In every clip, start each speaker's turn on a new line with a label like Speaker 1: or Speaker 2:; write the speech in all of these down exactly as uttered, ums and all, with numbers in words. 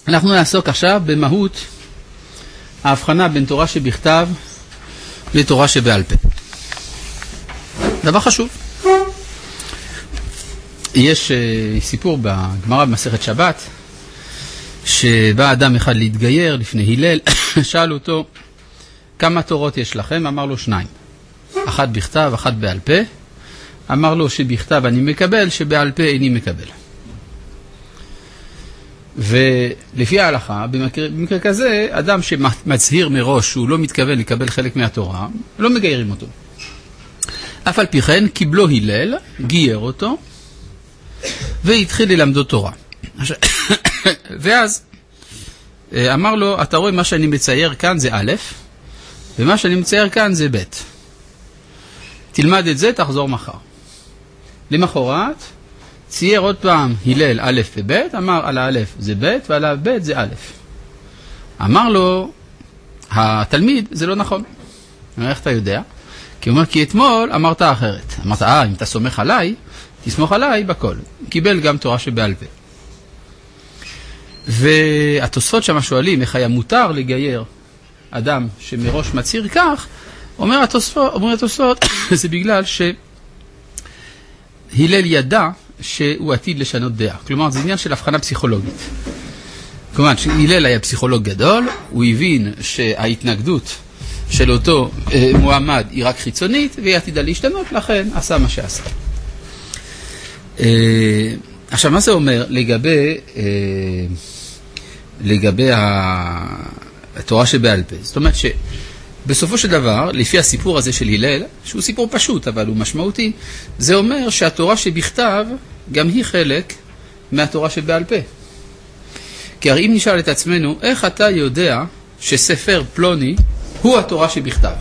Speaker 1: אנחנו נעסוק עכשיו במהות ההבחנה בין תורה שבכתב לתורה שבעל פה. דבר חשוב. יש uh, סיפור בגמרא במסכת שבת, שבא אדם אחד להתגייר לפני הלל, שאל אותו, כמה תורות יש לכם? אמר לו שניים. אחת בכתב, אחת בעל פה. אמר לו שבכתב אני מקבל, שבעל פה איני מקבל. ולפי ההלכה, במקרה, במקרה כזה, אדם שמצהיר מראש שהוא לא מתכוון לקבל חלק מהתורה, לא מגיירים אותו. אף על פי כן, קיבלו הלל, גייר אותו, והתחיל ללמדו תורה. ואז אמר לו, אתה רואה מה שאני מצייר כאן זה א', ומה שאני מצייר כאן זה ב'. תלמד את זה, תחזור מחר. למחרת, צייר עוד פעם הלל א' וב', אמר על הא' זה ב' ועל הב' זה א'. אמר לו, התלמיד זה לא נכון. איך אתה יודע? כי הוא אומר, כי אתמול אמרת אחרת. אמרת, אה, אם אתה סומך עליי, תסמוך עליי בכל. קיבל גם תורה שבעל פה. והתוספות שם שואלים, איך היה מותר לגייר אדם שמראש מצהיר כך, אומר התוספות, אומר התוספות, זה בגלל שהלל ידע שהוא עתיד לשנות דעה. כלומר, זה עניין של הבחנה פסיכולוגית. כלומר, שהלל היה פסיכולוג גדול, הוא הבין שההתנגדות של אותו אה, מועמד היא רק חיצונית, והיא עתידה להשתנות, לכן עשה מה שעשה. אה, עכשיו, מה זה אומר לגבי, אה, לגבי התורה שבעל פה? זאת אומרת שבסופו של דבר, לפי הסיפור הזה של הלל, שהוא סיפור פשוט, אבל הוא משמעותי, זה אומר שהתורה שבכתב גם היא חלק מהתורה שבעל פה. כי הרי אם נשאל את עצמנו, איך אתה יודע שספר פלוני הוא התורה שבכתב?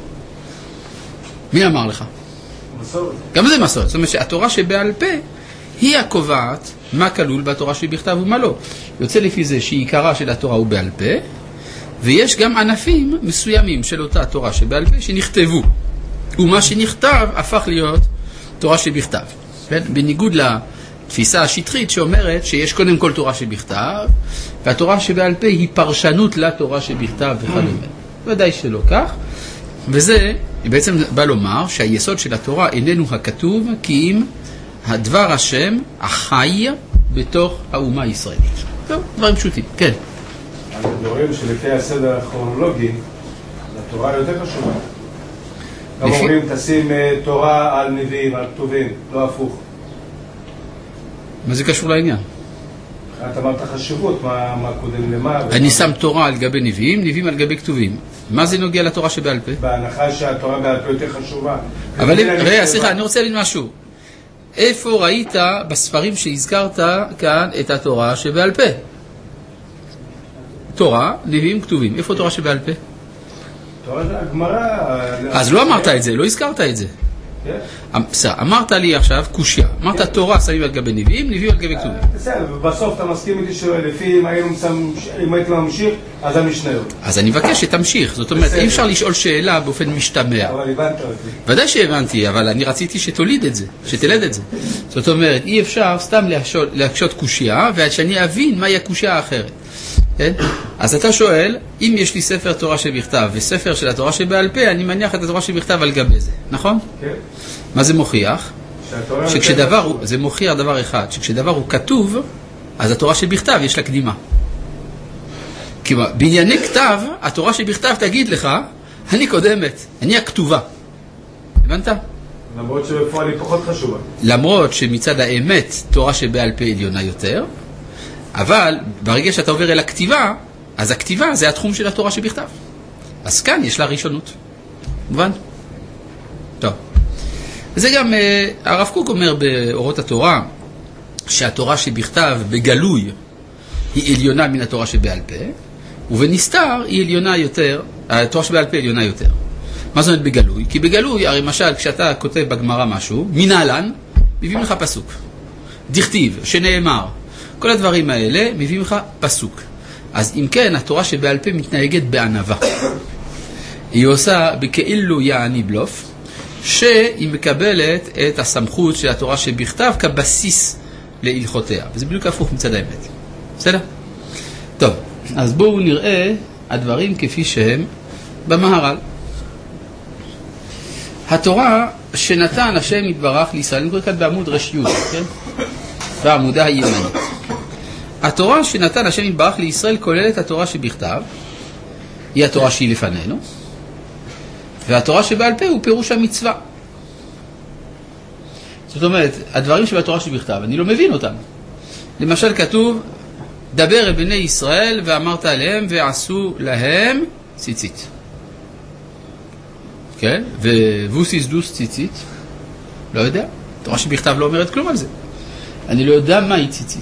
Speaker 1: מי אמר לך? מסורת. גם זה מסורת. זאת אומרת שהתורה שבעל פה היא הקובעת מה כלול בתורה שבכתב ומה לא. יוצא לפי זה שעיקרה של התורה הוא בעל פה, ויש גם ענפים מסוימים של אותה תורה שבעל פה שנכתבו. ומה שנכתב הפך להיות תורה שבכתב. בניגוד לתפיסה השטחית שאומרת שיש קודם כל תורה שבכתב, והתורה שבעל פה היא פרשנות לתורה שבכתב וכדומה. ודאי שלא כך. וזה בעצם בא לומר שהיסוד של התורה איננו הכתוב, כי אם הדבר השם החי בתוך האומה הישראלית. טוב, דברים פשוטים. כן.
Speaker 2: אנחנו רואים שלפי הסדר הכרונולוגי, התורה יותר חשובה. גם אומרים, תשים תורה על נביאים, על כתובים, לא הפוך.
Speaker 1: מה זה קשור לעניין?
Speaker 2: את אמרת חשיבות, מה, מה קודם למה?
Speaker 1: אני שם תורה על גבי נביאים, נביאים על גבי כתובים. מה זה נוגע לתורה שבעל פה?
Speaker 2: בהנחה שהתורה בעל פה יותר חשובה.
Speaker 1: אבל ראה, סליחה, אני רוצה להגיד משהו. איפה ראית בספרים שהזכרת כאן את התורה שבעל פה? תורה, נביאים, כתובים. איפה תורה שבעל פה?
Speaker 2: תורה זה הגמרא.
Speaker 1: אז לא אמרת את זה, לא הזכרת את זה. בסדר, אמרת לי עכשיו קושיה. אמרת תורה שמים על גבי נביאים, נביאים על גבי כתובים.
Speaker 2: בסדר, ובסוף אתה מסכים איתי שלפי אם הייתי ממשיך, אז המשניות.
Speaker 1: אז אני מבקש שתמשיך. זאת אומרת, אי אפשר לשאול שאלה באופן משתמע.
Speaker 2: אבל הבנת אותי.
Speaker 1: ודאי שהבנתי, אבל אני רציתי שתוליד את זה, שתלד את זה. זאת אומרת, אי אפשר סתם להקשות קושיה, ועד שאני אבין מהי הקושיה האחרת. כן? אז אתה שואל, אם יש לי ספר תורה שבכתב וספר של התורה שבעל פה, אני מניח את התורה שבכתב על גבי זה, נכון?
Speaker 2: כן.
Speaker 1: מה זה מוכיח? שכשדבר הוא, זה מוכיח דבר אחד, שכשדבר הוא כתוב, אז התורה שבכתב יש לה קדימה. כי בענייני כתב, התורה שבכתב תגיד לך, אני קודמת, אני הכתובה. הבנת?
Speaker 2: למרות שבפועל היא פחות חשובה.
Speaker 1: למרות שמצד האמת, תורה שבעל פה עליונה יותר, אבל ברגע שאתה עובר אל הכתיבה, אז הכתיבה זה התחום של התורה שבכתב. אז כאן יש לה ראשונות. מובן? טוב. וזה גם, הרב קוק אומר באורות התורה, שהתורה שבכתב בגלוי היא עליונה מן התורה שבעל פה, ובנסתר היא עליונה יותר, התורה שבעל פה עליונה יותר. מה זאת אומרת בגלוי? כי בגלוי, הרי למשל, כשאתה כותב בגמרא משהו, מנהלן, מביאים לך פסוק. דכתיב, שנאמר. כל הדברים האלה מביאים לך פסוק. אז אם כן, התורה שבעל פה מתנהגת בענווה. היא עושה בכאילו יעני בלוף, שהיא מקבלת את הסמכות של התורה שבכתב כבסיס להלכותיה. וזה בדיוק הפוך מצד האמת. בסדר? טוב. אז בואו נראה הדברים כפי שהם במהר"ל. התורה שנתן השם יתברך לישראל, אני קורא כאן בעמוד רש"י, כן? בעמודה הימני. התורה שנתן השם יתברך לישראל כוללת התורה שבכתב, היא התורה שהיא לפנינו, והתורה שבעל פה הוא פירוש המצווה. זאת אומרת, הדברים שבתורה שבכתב, אני לא מבין אותם. למשל כתוב, דבר אל בני ישראל ואמרת עליהם ועשו להם ציצית. כן? ווסיס דוס ציצית. לא יודע. התורה שבכתב לא אומרת כלום על זה. אני לא יודע מה היא ציצית.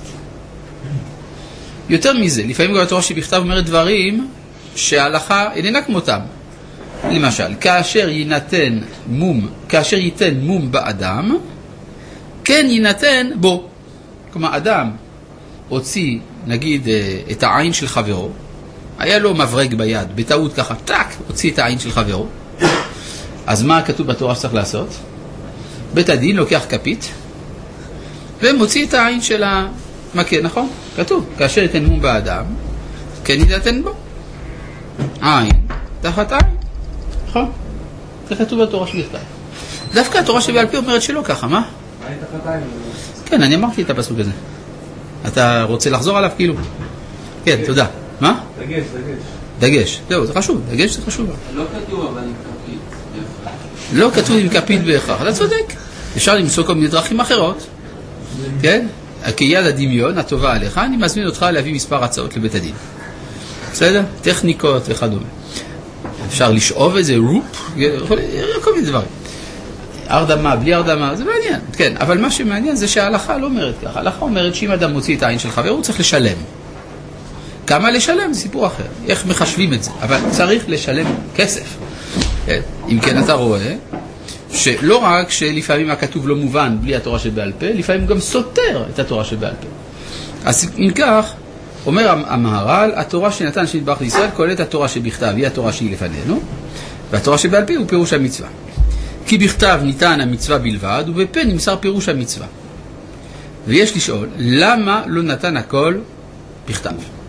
Speaker 1: יותר מזה, לפעמים גם התורה שבכתב אומרת דברים שההלכה איננה כמותם. למשל, כאשר יינתן מום, כאשר ייתן מום באדם, כן יינתן בו. כלומר, אדם הוציא, נגיד, את העין של חברו, היה לו מברג ביד, בטעות ככה, טק, הוציא את העין של חברו. אז מה כתוב בתורה שצריך לעשות? בית הדין לוקח כפית, ומוציא את העין של המכה, נכון? כתוב, כאשר ייתן מום באדם, כן יינתן בו. עין, תחת עין. נכון? זה כתוב בתורה שבכתב. דווקא התורה שבעל פה אומרת שלא ככה, מה?
Speaker 2: עין תחת עין.
Speaker 1: כן, אני אמרתי את הפסוק הזה. אתה רוצה לחזור עליו כאילו? כן, תודה. מה?
Speaker 2: דגש, דגש.
Speaker 1: דגש, זהו, זה חשוב, דגש זה חשוב.
Speaker 3: לא כתוב אבל עם כפית בהכרח.
Speaker 1: לא כתוב עם כפית בהכרח, אתה צודק. אפשר למצוא כל מיני דרכים אחרות. כן? כיד הדמיון הטובה עליך, אני מזמין אותך להביא מספר הצעות לבית הדין. בסדר? טכניקות וכדומה. אפשר לשאוב איזה רופ, כל מיני דברים. הרדמה, בלי הרדמה, זה מעניין. כן, אבל מה שמעניין זה שההלכה לא אומרת ככה. ההלכה אומרת שאם אדם מוציא את העין של חבר, הוא צריך לשלם. כמה לשלם? זה סיפור אחר. איך מחשבים את זה? אבל צריך לשלם כסף. כן. אם כן אתה רואה שלא רק שלפעמים הכתוב לא מובן בלי התורה שבעל פה, לפעמים גם סותר את התורה שבעל פה. אז אם כך, אומר המהר"ל, התורה שנתן שנתברך לישראל כוללת התורה שבכתב, היא התורה שהיא לפנינו, והתורה שבעל פה הוא פירוש המצווה. כי בכתב ניתן המצווה בלבד, ובפה נמסר פירוש המצווה. ויש לשאול, למה לא נתן הכל בכתב?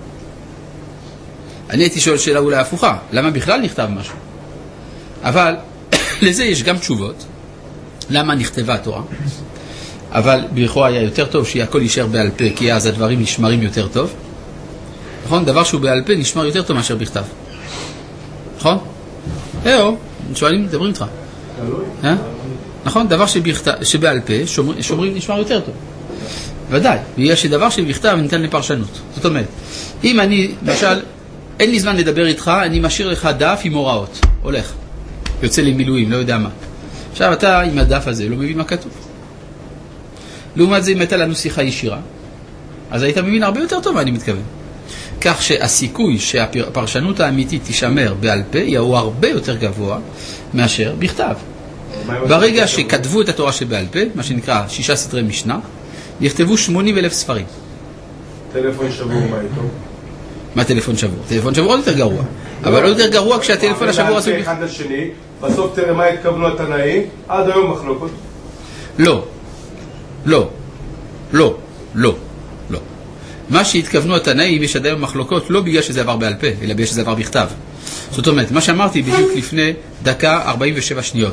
Speaker 1: אני הייתי שואל שאלה אולי הפוכה, למה בכלל נכתב משהו? אבל לזה יש גם תשובות, למה נכתבה התורה? אבל בכלל היה יותר טוב שהכל יישאר בעל פה, כי אז הדברים נשמרים יותר טוב. נכון? דבר שהוא בעל פה נשמר יותר טוב מאשר בכתב. נכון? אהו, שואלים, מדברים איתך. נכון? דבר שבעל פה שומרים נשמר יותר טוב. ודאי, בגלל שדבר שבכתב ניתן לפרשנות. זאת אומרת, אם אני, למשל, אין לי זמן לדבר איתך, אני משאיר לך דף עם הוראות. הולך. יוצא למילואים, לא יודע מה. עכשיו אתה עם הדף הזה לא מבין מה כתוב. לעומת זה אם הייתה לנו שיחה ישירה, אז היית מבין הרבה יותר טוב מה אני מתכוון. כך שהסיכוי שהפרשנות האמיתית תישמר בעל פה הוא הרבה יותר גבוה מאשר בכתב. ברגע שכתבו את התורה שבעל פה, מה שנקרא שישה סתרי משנה, נכתבו שמונים אלף ספרים.
Speaker 2: טלפון שבור מה איתו?
Speaker 1: מה טלפון שבור? טלפון שבור עוד יותר גרוע. אבל עוד יותר גרוע כשהטלפון השבור עשו...
Speaker 2: אחד לשני, בסוף תראה מה התכוונו התנאים, עד היום מחלוקות.
Speaker 1: לא. לא. לא. לא. לא. מה שהתכוונו התנאים יש עד היום מחלוקות לא בגלל שזה עבר בעל פה, אלא בגלל שזה עבר בכתב. זאת אומרת, מה שאמרתי בדיוק לפני דקה ארבעים ושבע שניות,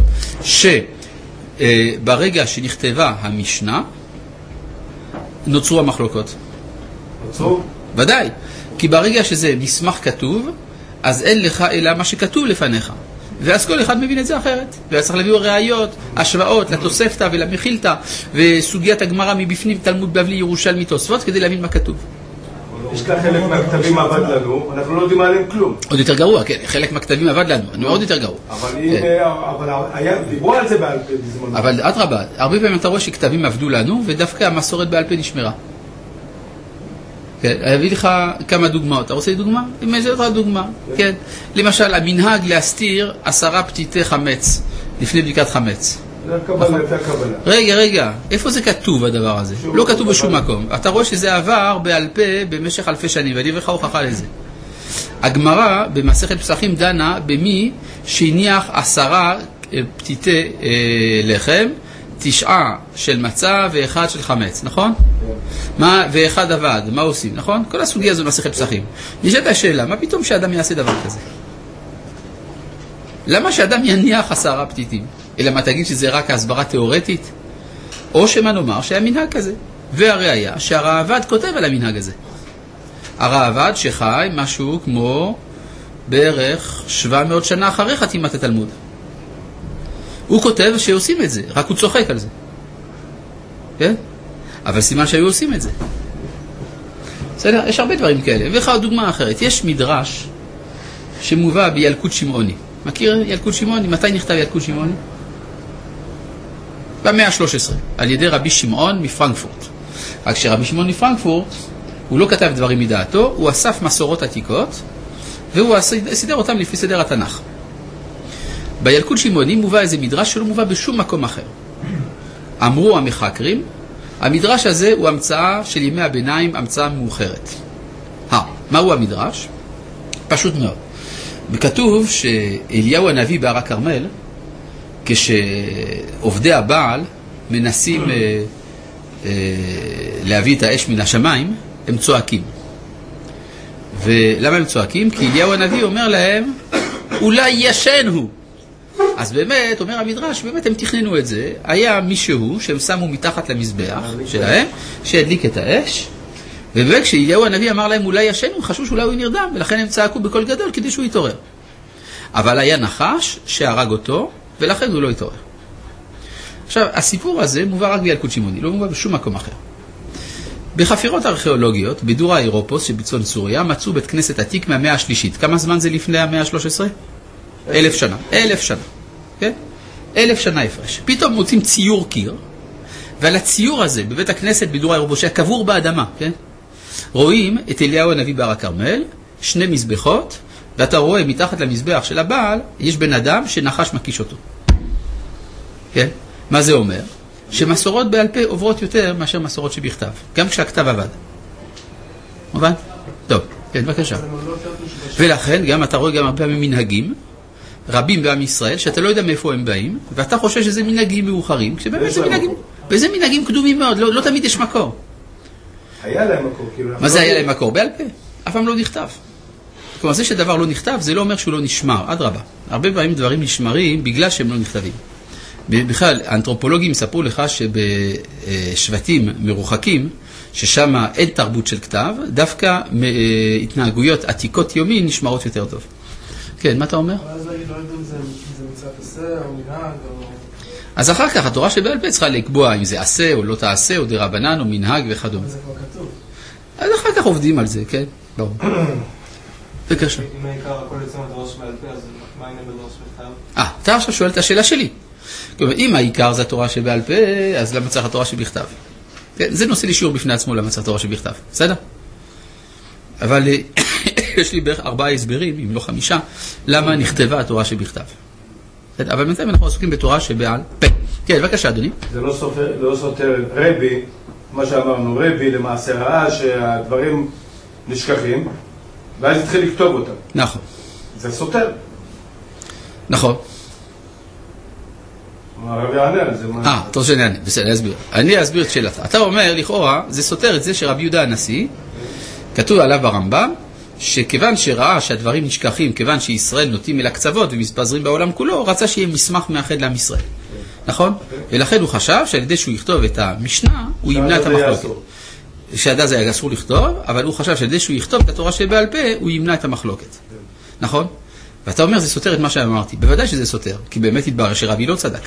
Speaker 1: שברגע שנכתבה המשנה, נוצרו המחלוקות.
Speaker 2: נוצרו?
Speaker 1: ודאי. כי ברגע שזה מסמך כתוב, אז אין לך אלא מה שכתוב לפניך. ואז כל אחד מבין את זה אחרת. ואז צריך להביא ראיות, השוואות לתוספתא ולמחילתא, וסוגיית הגמרא מבפנים, תלמוד בבלי, ירושלמי, תוספות, כדי להבין מה כתוב.
Speaker 2: יש כאן חלק מהכתבים עבד לנו, אנחנו לא יודעים עליהם כלום.
Speaker 1: עוד יותר גרוע, כן, חלק מהכתבים עבד לנו, אני עוד יותר גרוע.
Speaker 2: אבל דיברו על זה בעל פה בזמן.
Speaker 1: אבל אדרבה, הרבה פעמים אתה רואה שכתבים עבדו לנו, ודווקא המסורת בעל פה נשמרה. כן, אביא לך כמה דוגמאות. אתה רוצה דוגמה? אם איזה אותך דוגמה. כן. למשל, המנהג להסתיר עשרה פתיתי חמץ, לפני בדיקת חמץ.
Speaker 2: זה הקבלה, זה הקבלה.
Speaker 1: רגע, רגע, איפה זה כתוב הדבר הזה? לא כתוב בשום מקום. אתה רואה שזה עבר בעל פה במשך אלפי שנים, ואני אביא לך הוכחה לזה. הגמרא במסכת פסחים דנה במי שהניח עשרה פתיתי לחם, תשעה של מצה ואחד של חמץ, נכון? מה, ואחד עבד, מה עושים, נכון? כל הסוגיה הזו מסכת פסחים. נשאלת השאלה, מה פתאום שאדם יעשה דבר כזה? למה שאדם יניח עשרה פתיתים? אלא מה תגיד שזה רק הסברה תיאורטית? או שמה נאמר שהיה מנהג כזה. והראיה שהרעב"ד כותב על המנהג הזה. הרעב"ד שחי משהו כמו בערך שבע מאות שנה אחרי חתימת התלמוד. הוא כותב שעושים את זה, רק הוא צוחק על זה. כן? אבל סימן שהיו עושים את זה. בסדר? יש הרבה דברים כאלה. ואחר דוגמה אחרת. יש מדרש שמובא בילקוט שמעוני. מכיר ילקוט שמעוני? מתי נכתב ילקוט שמעוני? במאה ה-שלוש עשרה. על ידי רבי שמעון מפרנקפורט. רק שרבי שמעון מפרנקפורט, הוא לא כתב דברים מדעתו, הוא אסף מסורות עתיקות, והוא סידר אותם לפי סדר התנ"ך. בילקוט שמעוני מובא איזה מדרש שלא מובא בשום מקום אחר. אמרו המחקרים, המדרש הזה הוא המצאה של ימי הביניים, המצאה מאוחרת. ה, מהו המדרש? פשוט מאוד. וכתוב שאליהו הנביא בהר הכרמל, כשעובדי הבעל מנסים אה, אה, להביא את האש מן השמיים, הם צועקים. ולמה הם צועקים? כי אליהו הנביא אומר להם, אולי ישן הוא. אז באמת, אומר המדרש, באמת הם תכננו את זה. היה מישהו שהם שמו מתחת למזבח שלהם, שהדליק את האש, ובאמת כשאליהו הנביא אמר להם אולי ישן, הם חשבו שאולי הוא נרדם, ולכן הם צעקו בקול גדול כדי שהוא יתעורר. אבל היה נחש שהרג אותו, ולכן הוא לא יתעורר. עכשיו, הסיפור הזה מובא רק בילקוט שמעוני, לא מובא בשום מקום אחר. בחפירות ארכיאולוגיות, בדור האירופוס שבצפון סוריה, מצאו בית כנסת עתיק מהמאה השלישית. כמה זמן זה לפני המאה ה-שלוש עשרה? אלף שנה. אלף שנה. כן? אלף שנה הפרש. פתאום מוצאים ציור קיר, ועל הציור הזה, בבית הכנסת בדור האירופוס, שהיה קבור באדמה, כן? רואים את אליהו הנביא בהר הכרמל, שני מזבחות, ואתה רואה מתחת למזבח של הבעל, יש בן אדם שנחש מקיש אותו. כן? מה זה אומר? שמסורות בעל פה עוברות יותר מאשר מסורות שבכתב. גם כשהכתב עבד. מובן? טוב, כן, בבקשה. ולכן גם אתה רואה גם הרבה מנהגים, רבים בעם ישראל, שאתה לא יודע מאיפה הם באים, ואתה חושב שזה מנהגים מאוחרים, כשבאמת זה מנהגים, וזה מנהגים קדומים מאוד, לא, לא תמיד יש מקור.
Speaker 2: היה להם מקור, כאילו...
Speaker 1: מה זה היה להם מקור? בעל פה. אף פעם לא נכתב. כלומר, זה שדבר לא נכתב, זה לא אומר שהוא לא נשמר, עד רבה. הרבה פעמים דברים נשמרים בגלל שהם לא נכתבים. בכלל, האנתרופולוגים מספרו לך שבשבטים מרוחקים, ששם אין תרבות של כתב, דווקא התנהגויות עתיקות יומי נשמרות יותר טוב. כן, מה אתה אומר?
Speaker 4: אז לא יודעים אם זה מצוות עשה או מנהג או...
Speaker 1: אז אחר כך התורה שבעל פה צריכה לקבוע אם זה עשה או לא תעשה, או דרבנן או מנהג וכדומה.
Speaker 4: זה כבר כתוב.
Speaker 1: אז אחר כך עובדים על זה, כן? ברור. בבקשה.
Speaker 4: אם העיקר הכל יוצא מדרש בעל פה, אז מה הנה בדרש בכתב?
Speaker 1: אה, אתה עכשיו שואל את השאלה שלי. כלומר, אם העיקר זה התורה שבעל פה, אז למה צריך התורה שבכתב? כן, זה נושא לי שיעור בפני עצמו למה צריך התורה שבכתב. בסדר? אבל יש לי בערך ארבעה הסברים, אם לא חמישה, למה נכתבה התורה שבכתב. אבל בינתיים אנחנו עסוקים בתורה שבעל פה. כן, בבקשה, אדוני.
Speaker 2: זה לא סותר, לא סותר רבי, מה שאמרנו, רבי למעשה ראה שהדברים נשכחים, ואז התחיל לכתוב אותם.
Speaker 1: נכון.
Speaker 2: זה סותר.
Speaker 1: נכון.
Speaker 2: הרבי יענה על זה.
Speaker 1: אה, אתה רוצה שאני אענה, בסדר, אני אסביר. אני אסביר את שאלתה. אתה אומר, לכאורה, זה סותר את זה שרבי יהודה הנשיא, כתוב עליו ברמב"ם, שכיוון שראה שהדברים נשכחים, כיוון שישראל נוטים אל הקצוות ומספזרים בעולם כולו, רצה שיהיה מסמך מאחד לעם ישראל. נכון? ולכן הוא חשב שעל ידי שהוא יכתוב את המשנה, הוא ימנע את המחלוקת. שעד אז היה אסור לכתוב, אבל הוא חשב שעל ידי שהוא יכתוב את התורה שבעל פה, הוא ימנע את המחלוקת. נכון? ואתה אומר, זה סותר את מה שאמרתי. בוודאי שזה סותר, כי באמת התברר שרבי לא צדק.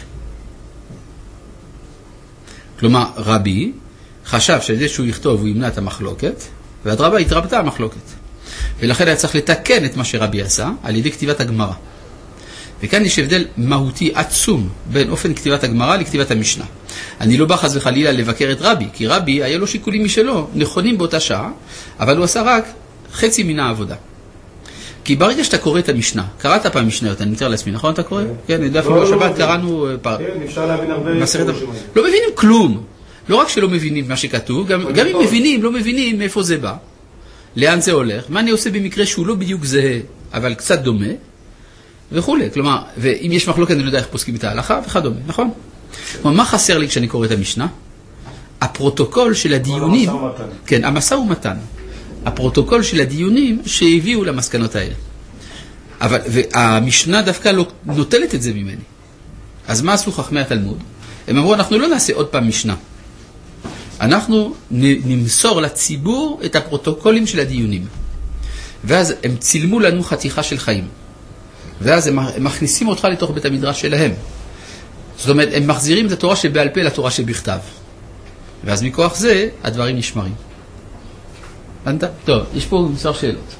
Speaker 1: כלומר, רבי חשב שעל ידי שהוא יכתוב, הוא ימנע את המחלוקת, והדרבה התרבתה המחלוקת. ולכן היה צריך לתקן את מה שרבי עשה על ידי כתיבת הגמרא. וכאן יש הבדל מהותי עצום בין אופן כתיבת הגמרא לכתיבת המשנה. אני לא בא חס וחלילה לבקר את רבי, כי רבי היה לו שיקולים משלו, נכונים באותה שעה, אבל הוא עשה רק חצי מן העבודה. כי ברגע שאתה קורא את המשנה, קראת פעם משניות, אני מתאר לעצמי, נכון אתה קורא? כן, אפילו בשבת קראנו...
Speaker 2: כן, אפשר להבין הרבה...
Speaker 1: לא מבינים כלום. לא רק שלא מבינים מה שכתוב, גם אם מבינים, לא מבינים מאיפה זה בא. לאן זה הולך, מה אני עושה במקרה שהוא לא בדיוק זהה, אבל קצת דומה, וכו'. כלומר, ואם יש מחלוקת, אני לא יודע איך פוסקים את ההלכה, וכדומה, נכון? כלומר, מה חסר לי כשאני קורא את המשנה? הפרוטוקול של הדיונים, כן, המשא ומתן, הפרוטוקול של הדיונים שהביאו למסקנות האלה. אבל, והמשנה דווקא לא נוטלת את זה ממני. אז מה עשו חכמי התלמוד? הם אמרו, אנחנו לא נעשה עוד פעם משנה. אנחנו נמסור לציבור את הפרוטוקולים של הדיונים. ואז הם צילמו לנו חתיכה של חיים. ואז הם מכניסים אותך לתוך בית המדרש שלהם. זאת אומרת, הם מחזירים את התורה שבעל פה לתורה שבכתב. ואז מכוח זה, הדברים נשמרים. הבנת? טוב, יש פה מספר שאלות.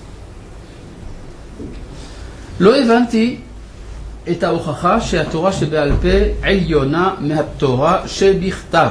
Speaker 1: לא הבנתי את ההוכחה שהתורה שבעל פה עליונה מהתורה שבכתב.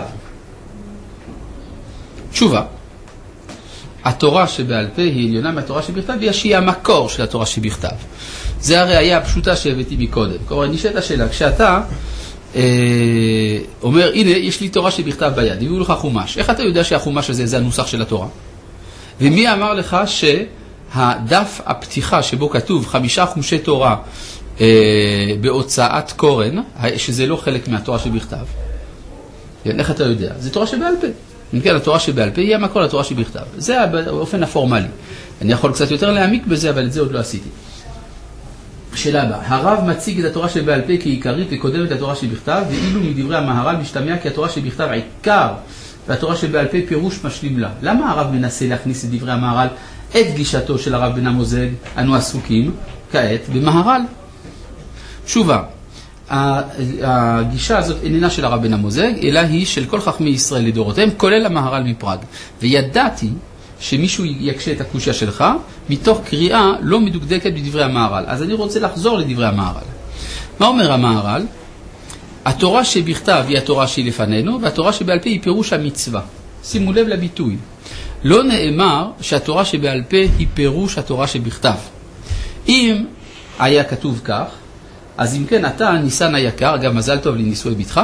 Speaker 1: תשובה. התורה שבעל פה היא עליונה מהתורה שבכתב, והיא שהיא המקור של התורה שבכתב. זה הראייה הפשוטה שהבאתי מקודם. כלומר, נשאלת השאלה, כשאתה אה, אומר, הנה, יש לי תורה שבכתב ביד, הביאו לך חומש. איך אתה יודע שהחומש הזה זה הנוסח של התורה? ומי אמר לך שהדף הפתיחה שבו כתוב חמישה חומשי תורה אה, בהוצאת קורן, שזה לא חלק מהתורה שבכתב? איך אתה יודע? זה תורה שבעל פה. אם כן, התורה שבעל פה היא המקור לתורה שבכתב. זה באופן הפורמלי. אני יכול קצת יותר להעמיק בזה, אבל את זה עוד לא עשיתי. שאלה הבאה, הרב מציג את התורה שבעל פה כעיקרית וקודמת לתורה שבכתב, ואילו מדברי המהר"ל משתמע כי התורה שבכתב עיקר, והתורה שבעל פה פירוש משלים לה. למה הרב מנסה להכניס את דברי המהר"ל, את גישתו של הרב בן המוזג, אנו עסוקים כעת במהר"ל? תשובה, הגישה הזאת איננה של הרב בן המוזג, אלא היא של כל חכמי ישראל לדורותיהם, כולל המהר"ל מפראג. וידעתי שמישהו יקשה את הקושיה שלך, מתוך קריאה לא מדוקדקת בדברי המהר"ל. אז אני רוצה לחזור לדברי המהר"ל. מה אומר המהר"ל? התורה שבכתב היא התורה שהיא לפנינו, והתורה שבעל פה היא פירוש המצווה. שימו לב לביטוי. לא נאמר שהתורה שבעל פה היא פירוש התורה שבכתב. אם היה כתוב כך, אז אם כן, אתה, ניסן היקר, אגב, מזל טוב לנישואי בתך,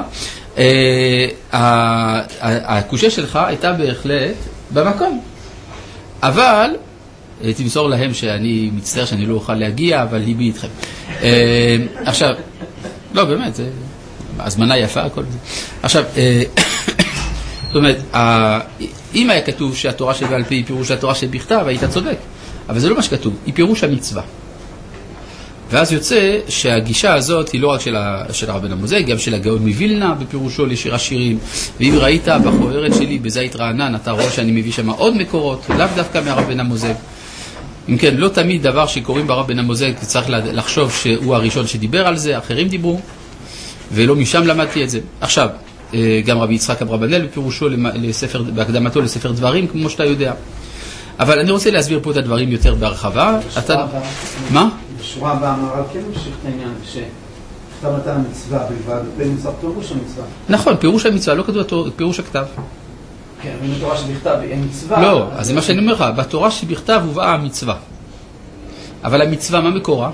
Speaker 1: הקושיה שלך הייתה בהחלט במקום. אבל, תמסור להם שאני מצטער שאני לא אוכל להגיע, אבל ליבי איתכם. עכשיו, לא, באמת, זה הזמנה יפה, הכל זה. עכשיו, זאת אומרת, אם היה כתוב שהתורה שבעל פה היא פירוש התורה שבכתב, היית צודק. אבל זה לא מה שכתוב, היא פירוש המצווה. ואז יוצא שהגישה הזאת היא לא רק של, ה, של הרב בן המוזג, גם של הגאון מווילנה בפירושו לשיר השירים. ואם ראית בחוברת שלי בזית רענן, אתה רואה שאני מביא שם עוד מקורות, לאו דווקא מהרב בן המוזג. אם כן, לא תמיד דבר שקוראים ברב בן המוזג, צריך לחשוב שהוא הראשון שדיבר על זה, אחרים דיברו, ולא משם למדתי את זה. עכשיו, גם רבי יצחק אברבנאל בפירושו לספר, בהקדמתו לספר דברים, כמו שאתה יודע. אבל אני רוצה להסביר פה את הדברים יותר בהרחבה. אתה... מה?
Speaker 5: בשורה הבאה המהר"ל כן ממשיך את העניין שכתב נתן המצווה בלבד, ונמצא פירוש המצווה.
Speaker 1: נכון, פירוש המצווה, לא כתוב פירוש הכתב.
Speaker 5: כן, אבל בתורה שבכתב אין מצווה.
Speaker 1: לא, אז זה מה שאני אומר לך, בתורה שבכתב הובאה המצווה. אבל המצווה, מה מקורה?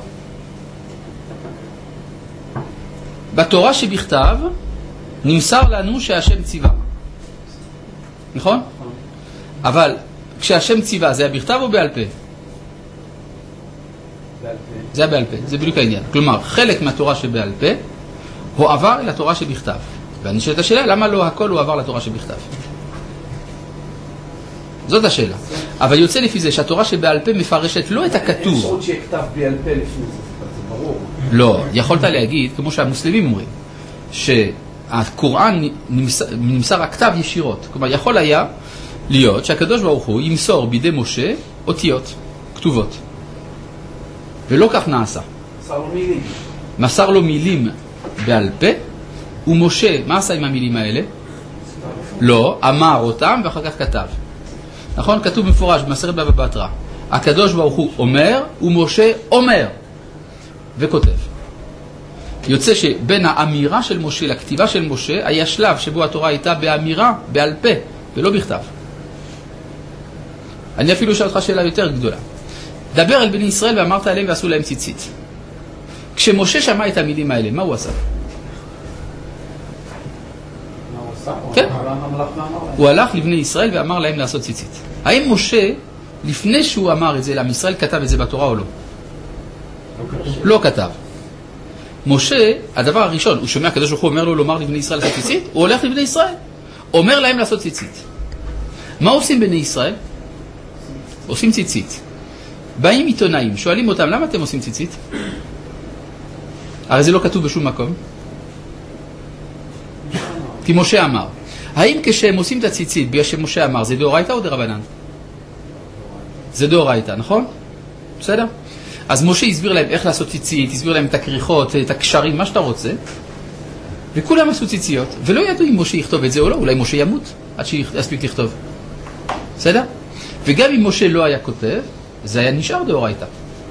Speaker 1: בתורה שבכתב נמסר לנו שהשם ציווה. נכון? אבל כשהשם ציווה, זה היה בכתב או בעל פה? זה היה בעל פה, זה בדיוק העניין. כלומר, חלק מהתורה שבעל פה הועבר לתורה שבכתב. ואני שואל את השאלה, למה לא הכל הועבר לתורה שבכתב? זאת השאלה. אבל יוצא לפי זה שהתורה שבעל פה מפרשת לא את הכתוב.
Speaker 5: אין שעות שיהיה כתב בעל פה לפני זה, זה ברור.
Speaker 1: לא, יכולת להגיד, כמו שהמוסלמים אומרים, שהקוראן נמסר, נמסר הכתב ישירות. כלומר, יכול היה להיות שהקדוש ברוך הוא ימסור בידי משה אותיות, כתובות. ולא כך נעשה.
Speaker 5: מסר לו מילים. מסר
Speaker 1: לו מילים בעל פה, ומשה, מה עשה עם המילים האלה? לא, אמר אותם ואחר כך כתב. נכון? כתוב מפורש במסכת בבא בתרא. הקדוש ברוך הוא אומר, ומשה אומר, וכותב. יוצא שבין האמירה של משה לכתיבה של משה, היה שלב שבו התורה הייתה באמירה, בעל פה, ולא בכתב. אני אפילו אשאל אותך שאלה יותר גדולה. דבר על בני ישראל ואמרת עליהם ועשו להם ציצית. כשמשה שמע את המילים האלה, מה הוא עשה?
Speaker 5: מה הוא עשה?
Speaker 1: כן. הוא הלך לבני ישראל ואמר להם לעשות ציצית. האם משה, לפני שהוא אמר את זה לעם ישראל, כתב את זה בתורה או לא? לא כתב. משה, הדבר הראשון, הוא שומע הקדוש ברוך הוא אומר לו לומר לבני ישראל לעשות ציצית, הוא הולך לבני ישראל. אומר להם לעשות ציצית. מה עושים בני ישראל? עושים ציצית. באים עיתונאים, שואלים אותם, למה אתם עושים ציצית? הרי זה לא כתוב בשום מקום. כי משה אמר. האם כשהם עושים את הציצית, בגלל שמשה אמר, זה דאורייתא או דרבנן? זה דאורייתא, נכון? בסדר? אז משה הסביר להם איך לעשות ציצית, הסביר להם את הכריכות, את הקשרים, מה שאתה רוצה, וכולם עשו ציציות, ולא ידעו אם משה יכתוב את זה או לא, אולי משה ימות עד שיספיק לכתוב. בסדר? וגם אם משה לא היה כותב, זה היה נשאר דאורייתא.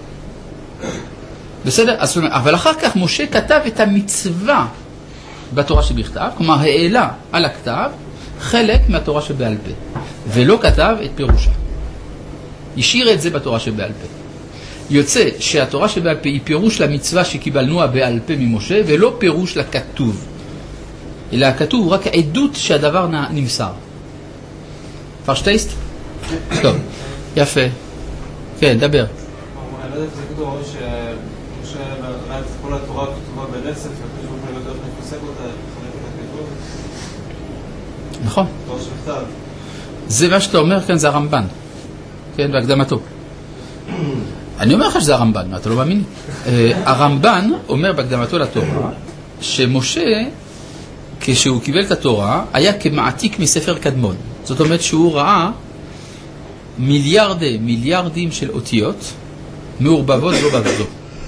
Speaker 1: בסדר? אז, אבל אחר כך משה כתב את המצווה בתורה שבכתב, כלומר העלה על הכתב חלק מהתורה שבעל פה, ולא כתב את פירושה. השאיר את זה בתורה שבעל פה. יוצא שהתורה שבעל פה היא פירוש למצווה שקיבלנוה בעל פה ממשה, ולא פירוש לכתוב. אלא הכתוב רק עדות שהדבר נמסר. פרשטייסט? טוב, יפה. כן, דבר.
Speaker 3: אני לא יודעת, זה כתוב שמשה ראה את כל התורה כתובה ברצף, וכתוב שהוא יותר מפוסק אותה, חלק את הכתוב.
Speaker 1: נכון.
Speaker 3: תורה שבכתב.
Speaker 1: זה מה שאתה אומר כאן, זה הרמב"ן. כן, בהקדמתו. אני אומר לך שזה הרמב"ן, אתה לא מאמין? הרמב"ן אומר בהקדמתו לתורה, שמשה, כשהוא קיבל את התורה, היה כמעתיק מספר קדמון. זאת אומרת שהוא ראה מיליארדי, מיליארדים של אותיות מעורבבות זו בזו.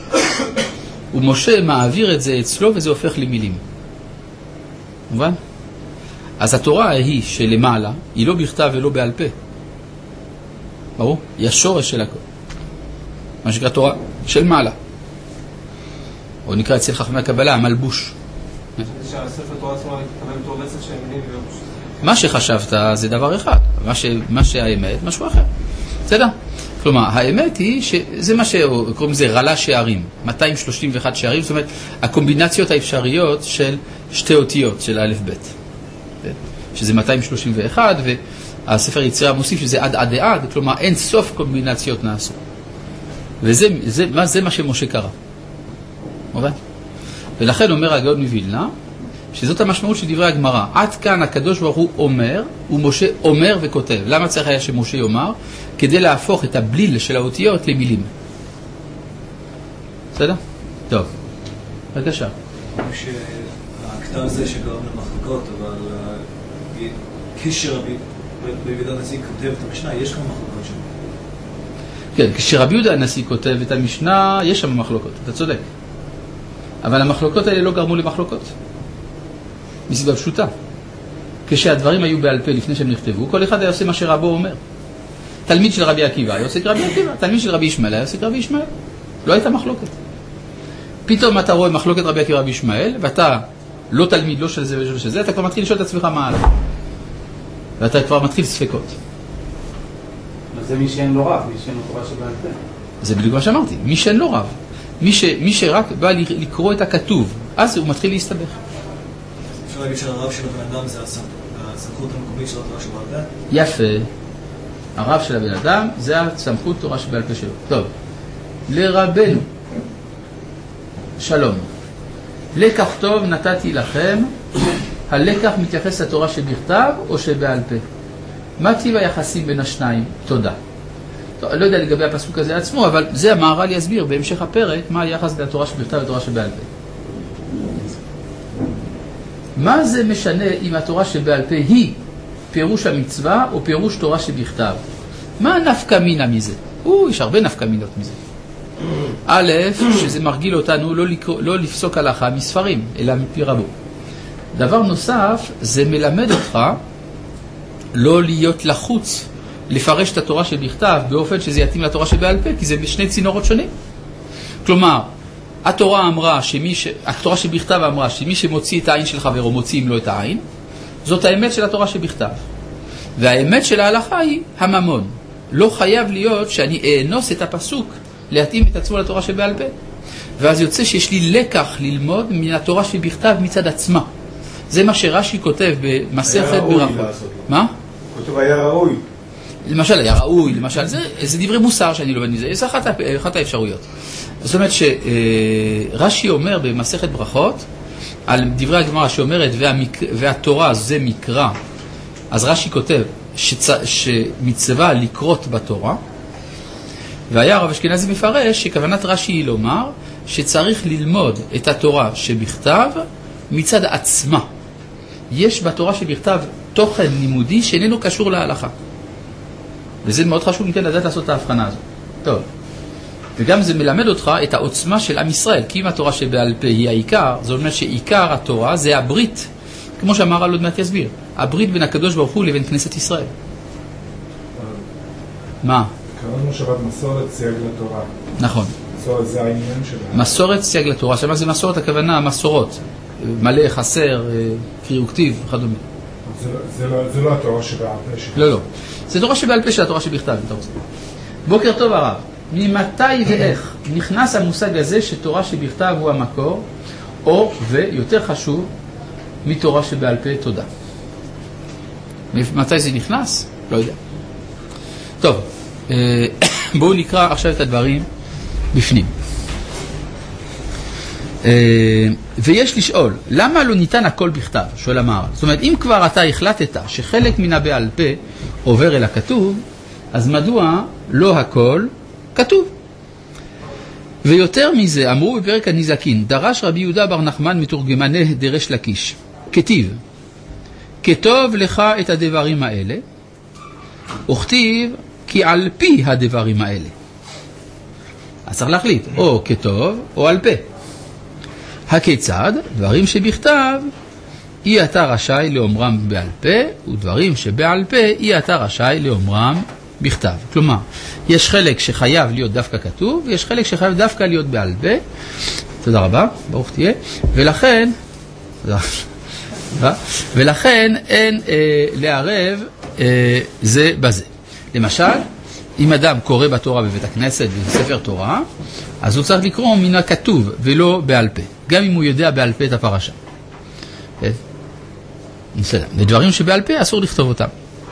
Speaker 1: ומשה מעביר את זה אצלו וזה הופך למילים. מובן? אז התורה היא שלמעלה, היא לא בכתב ולא בעל פה. ברור? היא השורש של הכל. מה שנקרא תורה של מעלה. או נקרא אצל חכמי הקבלה, המלבוש.
Speaker 3: שהספר תורה עצמה מתכוון בתור רצף של מילים ולא פשוט.
Speaker 1: מה שחשבת זה דבר אחד, מה, ש... מה שהאמת, משהו אחר. בסדר? כלומר, האמת היא שזה מה שקוראים לזה רלה שערים, מאתיים שלושים ואחת שערים, זאת אומרת, הקומבינציות האפשריות של שתי אותיות של א' ב', שזה מאתיים שלושים ואחת, והספר יצירה מוסיף שזה עד עד עד, כלומר, אין סוף קומבינציות נעשו. וזה זה, מה, זה מה שמשה קרא. מובן? ולכן אומר הגאון מווילנה, שזאת המשמעות של דברי הגמרא. עד כאן הקדוש ברוך הוא אומר, ומשה אומר וכותב. למה צריך היה שמשה יאמר? כדי להפוך את הבליל של האותיות למילים. בסדר? טוב. בבקשה.
Speaker 6: שהכתב הזה שגרם למחלוקות, אבל כשרבי יהודה הנשיא כותב את המשנה, יש כמה מחלוקות שם.
Speaker 1: כן, כשרבי יהודה הנשיא כותב את המשנה, יש שם מחלוקות. אתה צודק. אבל המחלוקות האלה לא גרמו למחלוקות. מסיבה פשוטה. כשהדברים היו בעל פה לפני שהם נכתבו, כל אחד היה עושה מה שרבו אומר. תלמיד של רבי עקיבא היה עושה כרבי עקיבא, תלמיד של רבי ישמעאל היה עושה כרבי ישמעאל. לא הייתה מחלוקת. פתאום אתה רואה מחלוקת רבי עקיבא רבי ישמעאל, ואתה לא תלמיד, לא של זה ולא של זה, אתה כבר מתחיל לשאול את עצמך מה עליו. ואתה כבר מתחיל ספקות.
Speaker 5: אז זה מי שאין לו רב, מי שאין לו תורה שבעל פה. זה
Speaker 1: בדיוק מה שאמרתי, מי שאין לו רב. מי, ש, מי שרק בא לקרוא את הכתוב, אז הוא מתחיל להסתבך.
Speaker 6: אפשר להגיד שהרב של הבן אדם זה הסמכות המקומית של התורה שבעל פה?
Speaker 1: יפה. הרב של הבן אדם זה הסמכות תורה שבעל פה שלו. טוב. לרבנו. שלום. לקח טוב נתתי לכם, הלקח מתייחס לתורה שבכתב או שבעל פה? מה טיב היחסים בין השניים? תודה. טוב, אני לא יודע לגבי הפסוק הזה עצמו, אבל זה המהר"ל יסביר בהמשך הפרק מה היחס בין התורה שבכתב ותורה שבעל פה. מה זה משנה אם התורה שבעל פה היא פירוש המצווה או פירוש תורה שבכתב? מה הנפקא מינה מזה? או, יש הרבה נפקא מינות מזה. א', שזה מרגיל אותנו לא, לקרוא, לא לפסוק הלכה מספרים, אלא מפי רבו. דבר נוסף, זה מלמד אותך לא להיות לחוץ לפרש את התורה שבכתב באופן שזה יתאים לתורה שבעל פה, כי זה בשני צינורות שונים. כלומר, התורה אמרה שמי ש... התורה שבכתב אמרה שמי שמוציא את העין של חברו מוציאים לו את העין, זאת האמת של התורה שבכתב. והאמת של ההלכה היא הממון. לא חייב להיות שאני אאנוס את הפסוק להתאים את עצמו לתורה שבעל פה. ואז יוצא שיש לי לקח ללמוד מן התורה שבכתב מצד עצמה. זה מה שרש"י כותב במסכת ברכות. מה?
Speaker 2: כותב היה ראוי.
Speaker 1: למשל היה ראוי, למשל, זה, זה דברי מוסר שאני לומד מזה, זה אחת, אחת האפשרויות. זאת אומרת שרש"י אומר במסכת ברכות, על דברי הגמרא שאומרת, והמק... והתורה זה מקרא אז רש"י כותב שצ... שמצווה לקרות בתורה, והיה הרב אשכנזי מפרש שכוונת רש"י היא לומר שצריך ללמוד את התורה שבכתב מצד עצמה. יש בתורה שבכתב תוכן לימודי שאיננו קשור להלכה. וזה מאוד חשוב מכן לדעת לעשות את ההבחנה הזאת. טוב. וגם זה מלמד אותך את העוצמה של עם ישראל. כי אם התורה שבעל פה היא העיקר, זאת אומרת שעיקר התורה זה הברית. כמו שאמר על עוד מעט יסביר. הברית בין הקדוש ברוך הוא לבין כנסת ישראל. מה?
Speaker 7: קראנו שבת מסורת סייג לתורה.
Speaker 1: נכון.
Speaker 7: מסורת זה העניין שלה.
Speaker 1: מסורת סייג לתורה. שמה זה מסורת? הכוונה מסורות. מלא, חסר, קריא וכתיב וכדומה.
Speaker 7: זה, זה, לא, זה לא התורה שבעל פה.
Speaker 1: לא, לא. זה תורה שבעל פה של התורה שבכתב, אתה רוצה. בוקר טוב הרב. ממתי ואיך נכנס המושג הזה שתורה שבכתב הוא המקור, או, ויותר חשוב, מתורה שבעל פה תודה. מתי זה נכנס? לא יודע. טוב, בואו נקרא עכשיו את הדברים בפנים. ויש לשאול, למה לא ניתן הכל בכתב? שואל המהר"ל. זאת אומרת, אם כבר אתה החלטת שחלק מן הבעל פה עובר אל הכתוב, אז מדוע לא הכל כתוב? ויותר מזה, אמרו בפרק הנזקין, דרש רבי יהודה בר נחמן מתורגמני דרש לקיש, כתיב, כתוב לך את הדברים האלה, וכתיב כי על פי הדברים האלה. אז צריך להחליט, או כתוב או על פה. הכיצד? דברים שבכתב, אי אתה רשאי לאומרם בעל פה, ודברים שבעל פה, אי אתה רשאי לאומרם בכתב. כלומר, יש חלק שחייב להיות דווקא כתוב, ויש חלק שחייב דווקא להיות בעל פה. תודה רבה, ברוך תהיה. ולכן, ולכן אין אה, לערב אה, זה בזה. למשל, אם אדם קורא בתורה בבית הכנסת, בספר תורה, אז הוא צריך לקרוא מן הכתוב ולא בעל פה. גם אם הוא יודע בעל פה את הפרשה. בסדר. ודברים שבעל פה אסור לכתוב אותם.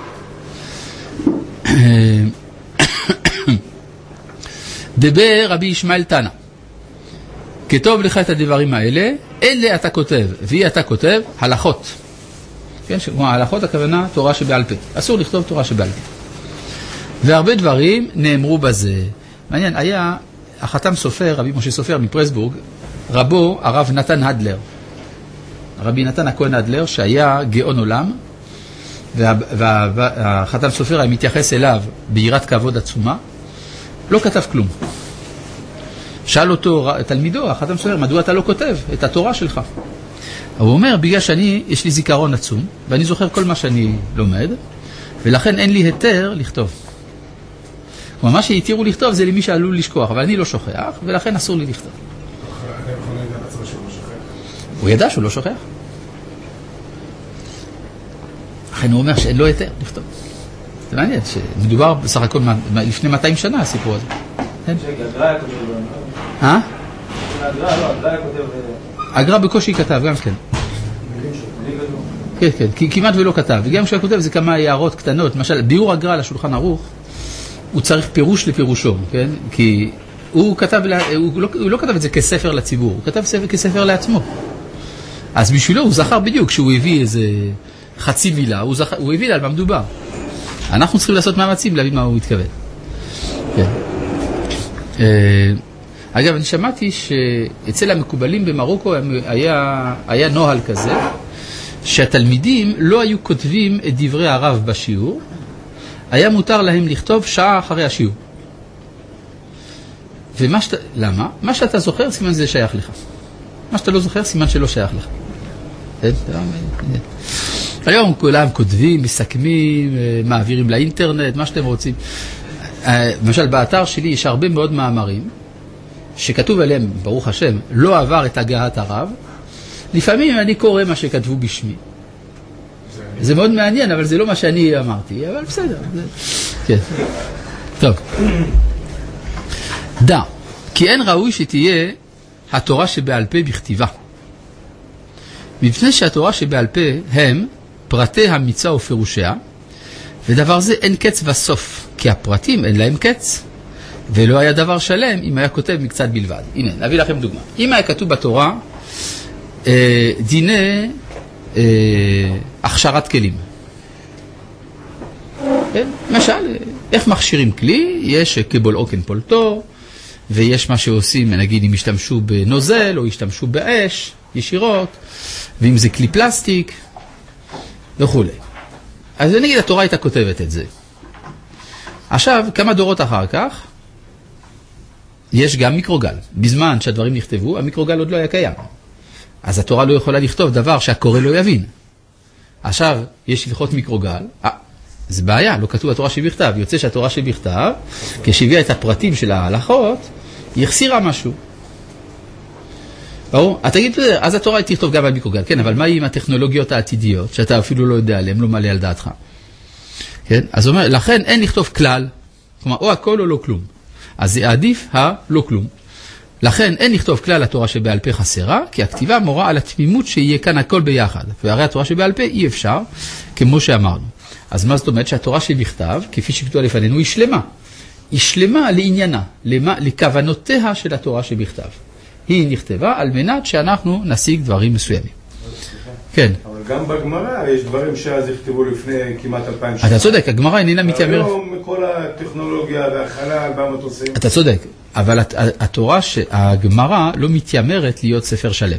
Speaker 1: דבר רבי ישמעאל תנא. כתוב לך את הדברים האלה, אלה אתה כותב, ואי אתה כותב הלכות. כן, כמו ההלכות הכוונה תורה שבעל פה. אסור לכתוב תורה שבעל פה. והרבה דברים נאמרו בזה. מעניין, היה החתם סופר, רבי משה סופר מפרסבורג, רבו הרב נתן הדלר. רבי נתן הכהן הדלר, שהיה גאון עולם, והחתם סופר היה מתייחס אליו ביראת כבוד עצומה, לא כתב כלום. שאל אותו תלמידו, החתם סופר, מדוע אתה לא כותב את התורה שלך? הוא אומר, בגלל שאני, יש לי זיכרון עצום, ואני זוכר כל מה שאני לומד, ולכן אין לי היתר לכתוב. כלומר, מה שהתירו לכתוב זה למי שעלול לשכוח, אבל אני לא שוכח, ולכן אסור לי לכתוב. הוא ידע שהוא לא שוכח. לכן הוא אומר שאין לו היתר לכתוב. זה מעניין, שמדובר בסך הכל לפני מאתיים שנה הסיפור הזה.
Speaker 3: שהגרא היה כותב לו.
Speaker 1: אה?
Speaker 3: הגרא, לא, הגרא היה כותב...
Speaker 1: הגרא בקושי כתב, גם כן. כן, כן, כי כמעט ולא כתב. וגם כשהוא כותב זה כמה הערות קטנות. למשל, ביאור הגרא לשולחן ערוך, הוא צריך פירוש לפירושו, כן? כי הוא כתב, הוא לא, הוא לא כתב את זה כספר לציבור, הוא כתב ספר כספר לעצמו. אז בשבילו הוא זכר בדיוק, כשהוא הביא איזה חצי מילה, הוא, זכר, הוא הביא על מה מדובר. אנחנו צריכים לעשות מאמצים להבין מה הוא מתכוון. כן. אגב, אני שמעתי שאצל המקובלים במרוקו היה, היה נוהל כזה, שהתלמידים לא היו כותבים את דברי הרב בשיעור, היה מותר להם לכתוב שעה אחרי השיעור. ומה שאתה, למה? מה שאתה זוכר, סימן זה שייך לך. מה שאתה לא זוכר, סימן שלא שייך לך. היום כולם כותבים, מסכמים, מעבירים לאינטרנט, מה שאתם רוצים. למשל, באתר שלי יש הרבה מאוד מאמרים, שכתוב עליהם, ברוך השם, לא עבר את הגעת הרב. לפעמים אני קורא מה שכתבו בשמי. זה מאוד מעניין, אבל זה לא מה שאני אמרתי, אבל בסדר. כן. טוב. דע, כי אין ראוי שתהיה התורה שבעל פה בכתיבה. מפני שהתורה שבעל פה הם פרטי המצווה ופירושיה, ודבר זה אין קץ וסוף, כי הפרטים אין להם קץ, ולא היה דבר שלם אם היה כותב מקצת בלבד. הנה, נביא לכם דוגמה. אם היה כתוב בתורה, אה, דיני אה, הכשרת כלים. כן? למשל, איך מכשירים כלי? יש קיבול אוקן פולטור, ויש מה שעושים, נגיד אם ישתמשו בנוזל או ישתמשו באש ישירות, ואם זה כלי פלסטיק וכו'. אז נגיד התורה הייתה כותבת את זה. עכשיו, כמה דורות אחר כך, יש גם מיקרוגל. בזמן שהדברים נכתבו, המיקרוגל עוד לא היה קיים. אז התורה לא יכולה לכתוב דבר שהקורא לא יבין. עכשיו, יש הלכות מיקרוגל. אה, זה בעיה, לא כתוב התורה שבכתב. יוצא שהתורה שבכתב, כשהביאה את הפרטים של ההלכות, היא החסירה משהו. ברור? אתה תגיד, אז התורה תכתוב גם על מיקרוגל. כן, אבל מה עם הטכנולוגיות העתידיות, שאתה אפילו לא יודע עליהן, לא מעלה על דעתך? כן? אז אומר, לכן אין לכתוב כלל. כלומר, או הכל או לא כלום. אז זה עדיף הלא כלום. לכן אין לכתוב כלל התורה שבעל פה חסרה, כי הכתיבה מורה על התמימות שיהיה כאן הכל ביחד. והרי התורה שבעל פה אי אפשר, כמו שאמרנו. אז מה זאת אומרת שהתורה שבכתב, כפי שכתובה לפנינו, היא שלמה. היא שלמה לעניינה, למה, לכוונותיה של התורה שבכתב. היא נכתבה על מנת שאנחנו נשיג דברים מסוימים. כן.
Speaker 2: אבל גם בגמרא יש דברים שאז יכתבו לפני כמעט אלפיים שנה.
Speaker 1: אתה צודק, הגמרא איננה מתיימרת.
Speaker 2: היום כל הטכנולוגיה והחלל במטוסים.
Speaker 1: אתה צודק, אבל התורה, הגמרא לא מתיימרת להיות ספר שלם.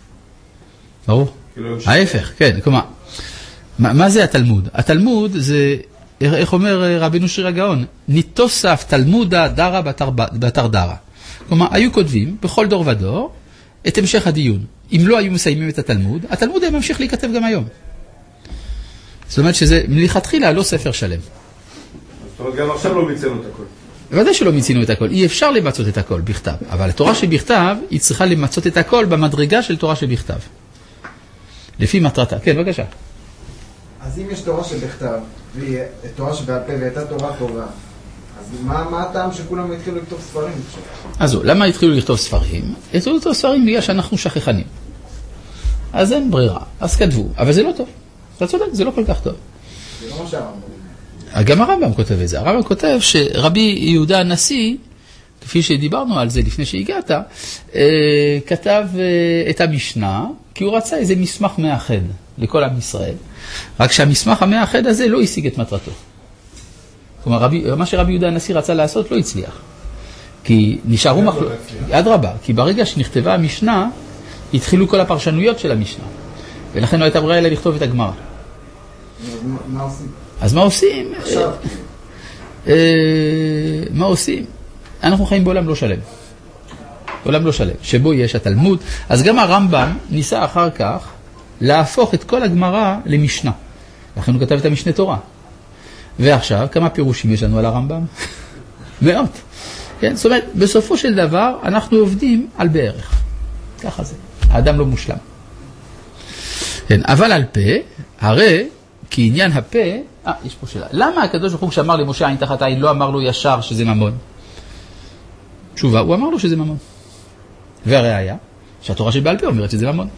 Speaker 1: ברור? ההפך, כן. כלומר, מה זה התלמוד? התלמוד זה, איך אומר רבינו שיר הגאון? ניתוסף תלמודה דרה בתר דרה. כלומר, היו כותבים בכל דור ודור את המשך הדיון. אם לא היו מסיימים את התלמוד, התלמוד היה ממשיך להיכתב גם היום. זאת אומרת שזה מלכתחילה לא ספר שלם.
Speaker 2: זאת אומרת, גם עכשיו לא מיצינו את הכל.
Speaker 1: בוודאי שלא מיצינו את הכל. אי אפשר למצות את הכל בכתב. אבל התורה שבכתב, היא צריכה למצות את הכל במדרגה של תורה שבכתב. לפי מטרתה. כן, בבקשה.
Speaker 5: אז אם יש תורה שבכתב, והיא תורה שבעל פה והייתה תורה טובה, אז מה, מה הטעם שכולם התחילו לכתוב ספרים?
Speaker 1: אז למה התחילו לכתוב ספרים? התחילו לכתוב ספרים בגלל שאנחנו שכחנים. אז אין ברירה. אז כתבו. אבל זה לא טוב. אתה צודק, זה לא כל כך טוב.
Speaker 5: זה לא מה שהרמב"ם.
Speaker 1: גם הרמב"ם כותב את זה. הרמב"ם כותב שרבי יהודה הנשיא, כפי שדיברנו על זה לפני שהגעת, כתב את המשנה, כי הוא רצה איזה מסמך מאחד לכל עם ישראל. רק שהמסמך המאחד הזה לא השיג את מטרתו. כלומר, רבי, מה שרבי יהודה הנשיא רצה לעשות לא הצליח. כי נשארו מחלוקות. עד רבה. כי ברגע שנכתבה המשנה, התחילו כל הפרשנויות של המשנה. ולכן לא הייתה ברירה אלא לכתוב את הגמרא.
Speaker 5: מה עושים?
Speaker 1: אז מה עושים?
Speaker 5: עכשיו.
Speaker 1: מה עושים? אנחנו חיים בעולם לא שלם. עולם לא שלם, שבו יש התלמוד. אז גם הרמב"ם ניסה אחר כך להפוך את כל הגמרא למשנה. לכן הוא כתב את המשנה תורה. ועכשיו, כמה פירושים יש לנו על הרמב"ם? מאות. כן? זאת אומרת, בסופו של דבר, אנחנו עובדים על בערך. ככה זה. האדם לא מושלם. כן, אבל על פה, הרי, כי עניין הפה, אה, יש פה שאלה. למה הקדוש ברוך הוא שאמר למשה עין תחת עין, לא אמר לו ישר שזה ממון? תשובה, הוא אמר לו שזה ממון. והראיה, שהתורה שבעל פה אומרת שזה ממון.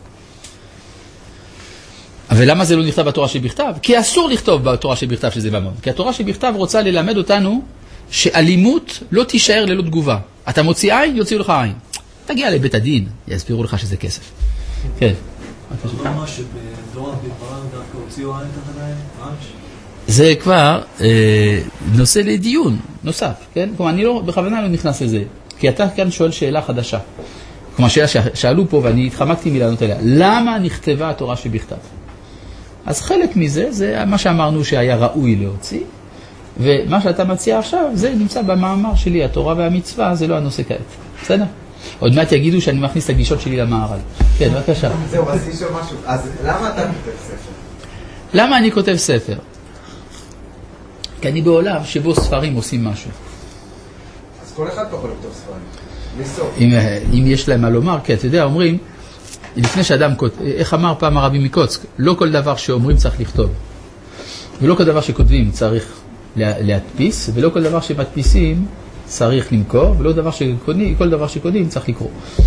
Speaker 1: אבל למה זה לא נכתב בתורה שבכתב? כי אסור לכתוב בתורה שבכתב שזה ממון. כי התורה שבכתב רוצה ללמד אותנו שאלימות לא תישאר ללא תגובה. אתה מוציא עין, יוציאו לך עין. תגיע לבית הדין, יסבירו לך שזה כסף. כן.
Speaker 6: לא מה שבדור בדברם דווקא הוציאו עין תחת עין? ממש?
Speaker 1: זה כבר אה, נושא לדיון נוסף, כן? כלומר, אני לא, בכוונה לא נכנס לזה. כי אתה כאן שואל שאלה חדשה. כלומר, שאלה ששאלו פה ואני התחמקתי מלענות עליה. למה נכתבה התורה שבכתב? אז חלק מזה, זה מה שאמרנו שהיה ראוי להוציא, ומה שאתה מציע עכשיו, זה נמצא במאמר שלי, התורה והמצווה, זה לא הנושא כעת. בסדר? עוד מעט יגידו שאני מכניס את הגישות שלי למערל. כן, בבקשה.
Speaker 5: זהו, אז תשאל משהו. אז למה אתה כותב ספר?
Speaker 1: למה אני כותב ספר? כי אני בעולם שבו ספרים עושים משהו.
Speaker 5: אז כל אחד פה יכול לכתוב ספרים. לסוף.
Speaker 1: אם, אם יש להם מה לומר, כי אתה יודע, אומרים, לפני שאדם, איך אמר פעם הרבי מקוצק, לא כל דבר שאומרים צריך לכתוב. ולא כל דבר שכותבים צריך להדפיס, ולא כל דבר שמדפיסים צריך למכור, ולא דבר שקונים, כל דבר שקונים צריך לקרוא.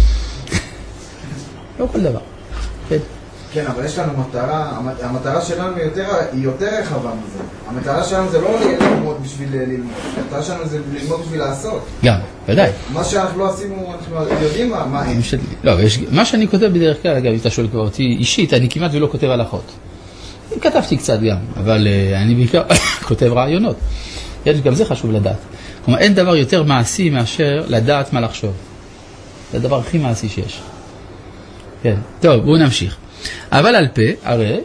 Speaker 1: לא כל דבר. כן.
Speaker 5: כן, אבל יש לנו מטרה, המטרה שלנו היא יותר, היא יותר רחבה מזה. המטרה שלנו זה לא ללמוד בשביל ללמוד, המטרה שלנו זה ללמוד בשביל לעשות.
Speaker 1: גם, ודאי.
Speaker 5: מה שאנחנו לא עשינו, אנחנו יודעים מה, מה אין.
Speaker 1: לא, יש, מה שאני כותב בדרך כלל, אגב, אם אתה שואל כבר אותי אישית, אני כמעט ולא כותב הלכות. כתבתי קצת גם, אבל uh, אני בעיקר כותב רעיונות. גם זה חשוב לדעת. כלומר, אין דבר יותר מעשי מאשר לדעת מה לחשוב. זה הדבר הכי מעשי שיש. כן, טוב, בואו נמשיך. אבל על פה, הרי,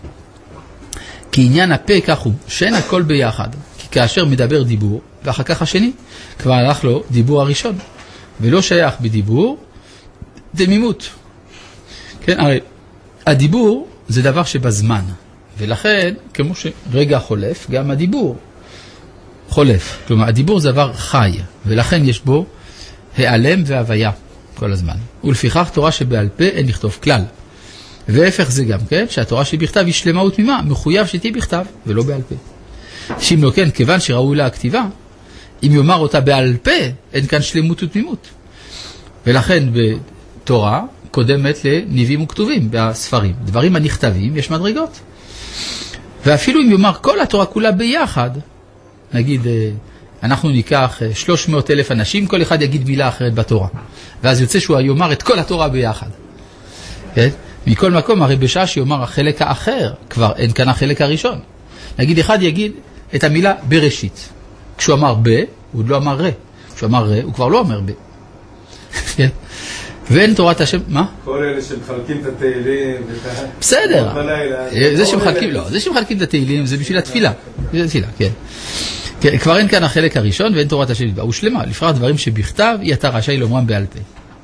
Speaker 1: כי עניין הפה כך הוא, שאין הכל ביחד. כי כאשר מדבר דיבור, ואחר כך השני, כבר הלך לו דיבור הראשון. ולא שייך בדיבור, דמימות. כן, הרי, הדיבור זה דבר שבזמן. ולכן, כמו שרגע חולף, גם הדיבור חולף. כלומר, הדיבור זה דבר חי, ולכן יש בו העלם והוויה כל הזמן. ולפיכך תורה שבעל פה אין לכתוב כלל. והפך זה גם כן, שהתורה שבכתב היא שלמה ותמימה, מחויב שתהיה בכתב ולא בעל פה. שאם לא כן, כיוון שראוי לה הכתיבה, אם יאמר אותה בעל פה, אין כאן שלמות ותמימות. ולכן בתורה קודמת לניבים וכתובים בספרים. דברים הנכתבים יש מדרגות. ואפילו אם יאמר כל התורה כולה ביחד, נגיד, אנחנו ניקח שלוש מאות אלף אנשים, כל אחד יגיד מילה אחרת בתורה. ואז יוצא שהוא יאמר את כל התורה ביחד. כן? מכל מקום, הרי בשעה שיאמר החלק האחר, כבר אין כאן החלק הראשון. נגיד, אחד יגיד את המילה בראשית. כשהוא אמר ב, הוא לא אמר ר. כשהוא אמר ר, הוא כבר לא אומר ב. כן? ואין תורת השם, מה?
Speaker 2: כל אלה שמחלקים את התהילים
Speaker 1: בסדר. זה שמחלקים, לא, זה שמחלקים את התהילים זה בשביל התפילה. זה התפילה, כן. כבר אין כאן החלק הראשון ואין תורת השם נתבע. הוא שלמה, לפרט דברים שבכתב, היא אתה רשאי לומרם בעל פה.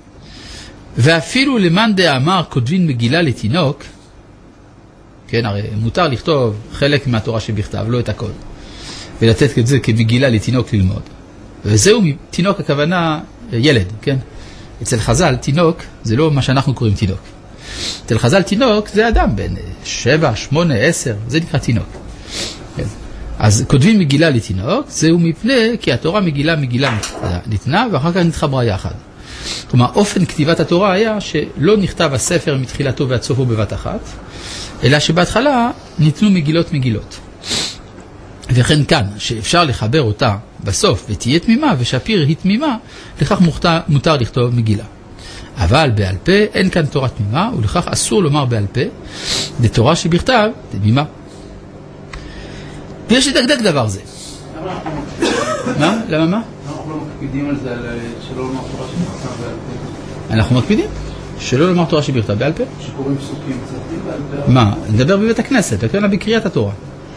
Speaker 1: ואפילו למאן דאמר כותבין מגילה לתינוק, כן, הרי מותר לכתוב חלק מהתורה שבכתב, לא את הכל. ולתת את זה כמגילה לתינוק ללמוד. וזהו, תינוק הכוונה ילד, כן? אצל חז"ל, תינוק, זה לא מה שאנחנו קוראים תינוק. אצל חז"ל, תינוק זה אדם בין שבע, שמונה, עשר, זה נקרא תינוק. כן. אז כותבים מגילה לתינוק, זהו מפני כי התורה מגילה מגילה ניתנה, ואחר כך נתחברה יחד. כלומר, אופן כתיבת התורה היה שלא נכתב הספר מתחילתו ועד סופו בבת אחת, אלא שבהתחלה ניתנו מגילות מגילות. וכן כאן, שאפשר לחבר אותה בסוף ותהיה תמימה, ושפיר היא תמימה, לכך מותר, מותר לכתוב מגילה. אבל בעל פה אין כאן תורה תמימה, ולכך אסור לומר בעל פה, לתורה שבכתב תמימה. ויש לדקדק דבר זה. מה? למה מה?
Speaker 3: אנחנו לא מקפידים על זה, שלא לומר תורה שבכתב בעל פה.
Speaker 1: אנחנו מקפידים? שלא לומר תורה שבכתב בעל פה?
Speaker 3: שקוראים פסוקים צרפים בעל פה.
Speaker 1: מה? נדבר בבית הכנסת, הכוונה בקריאת התורה.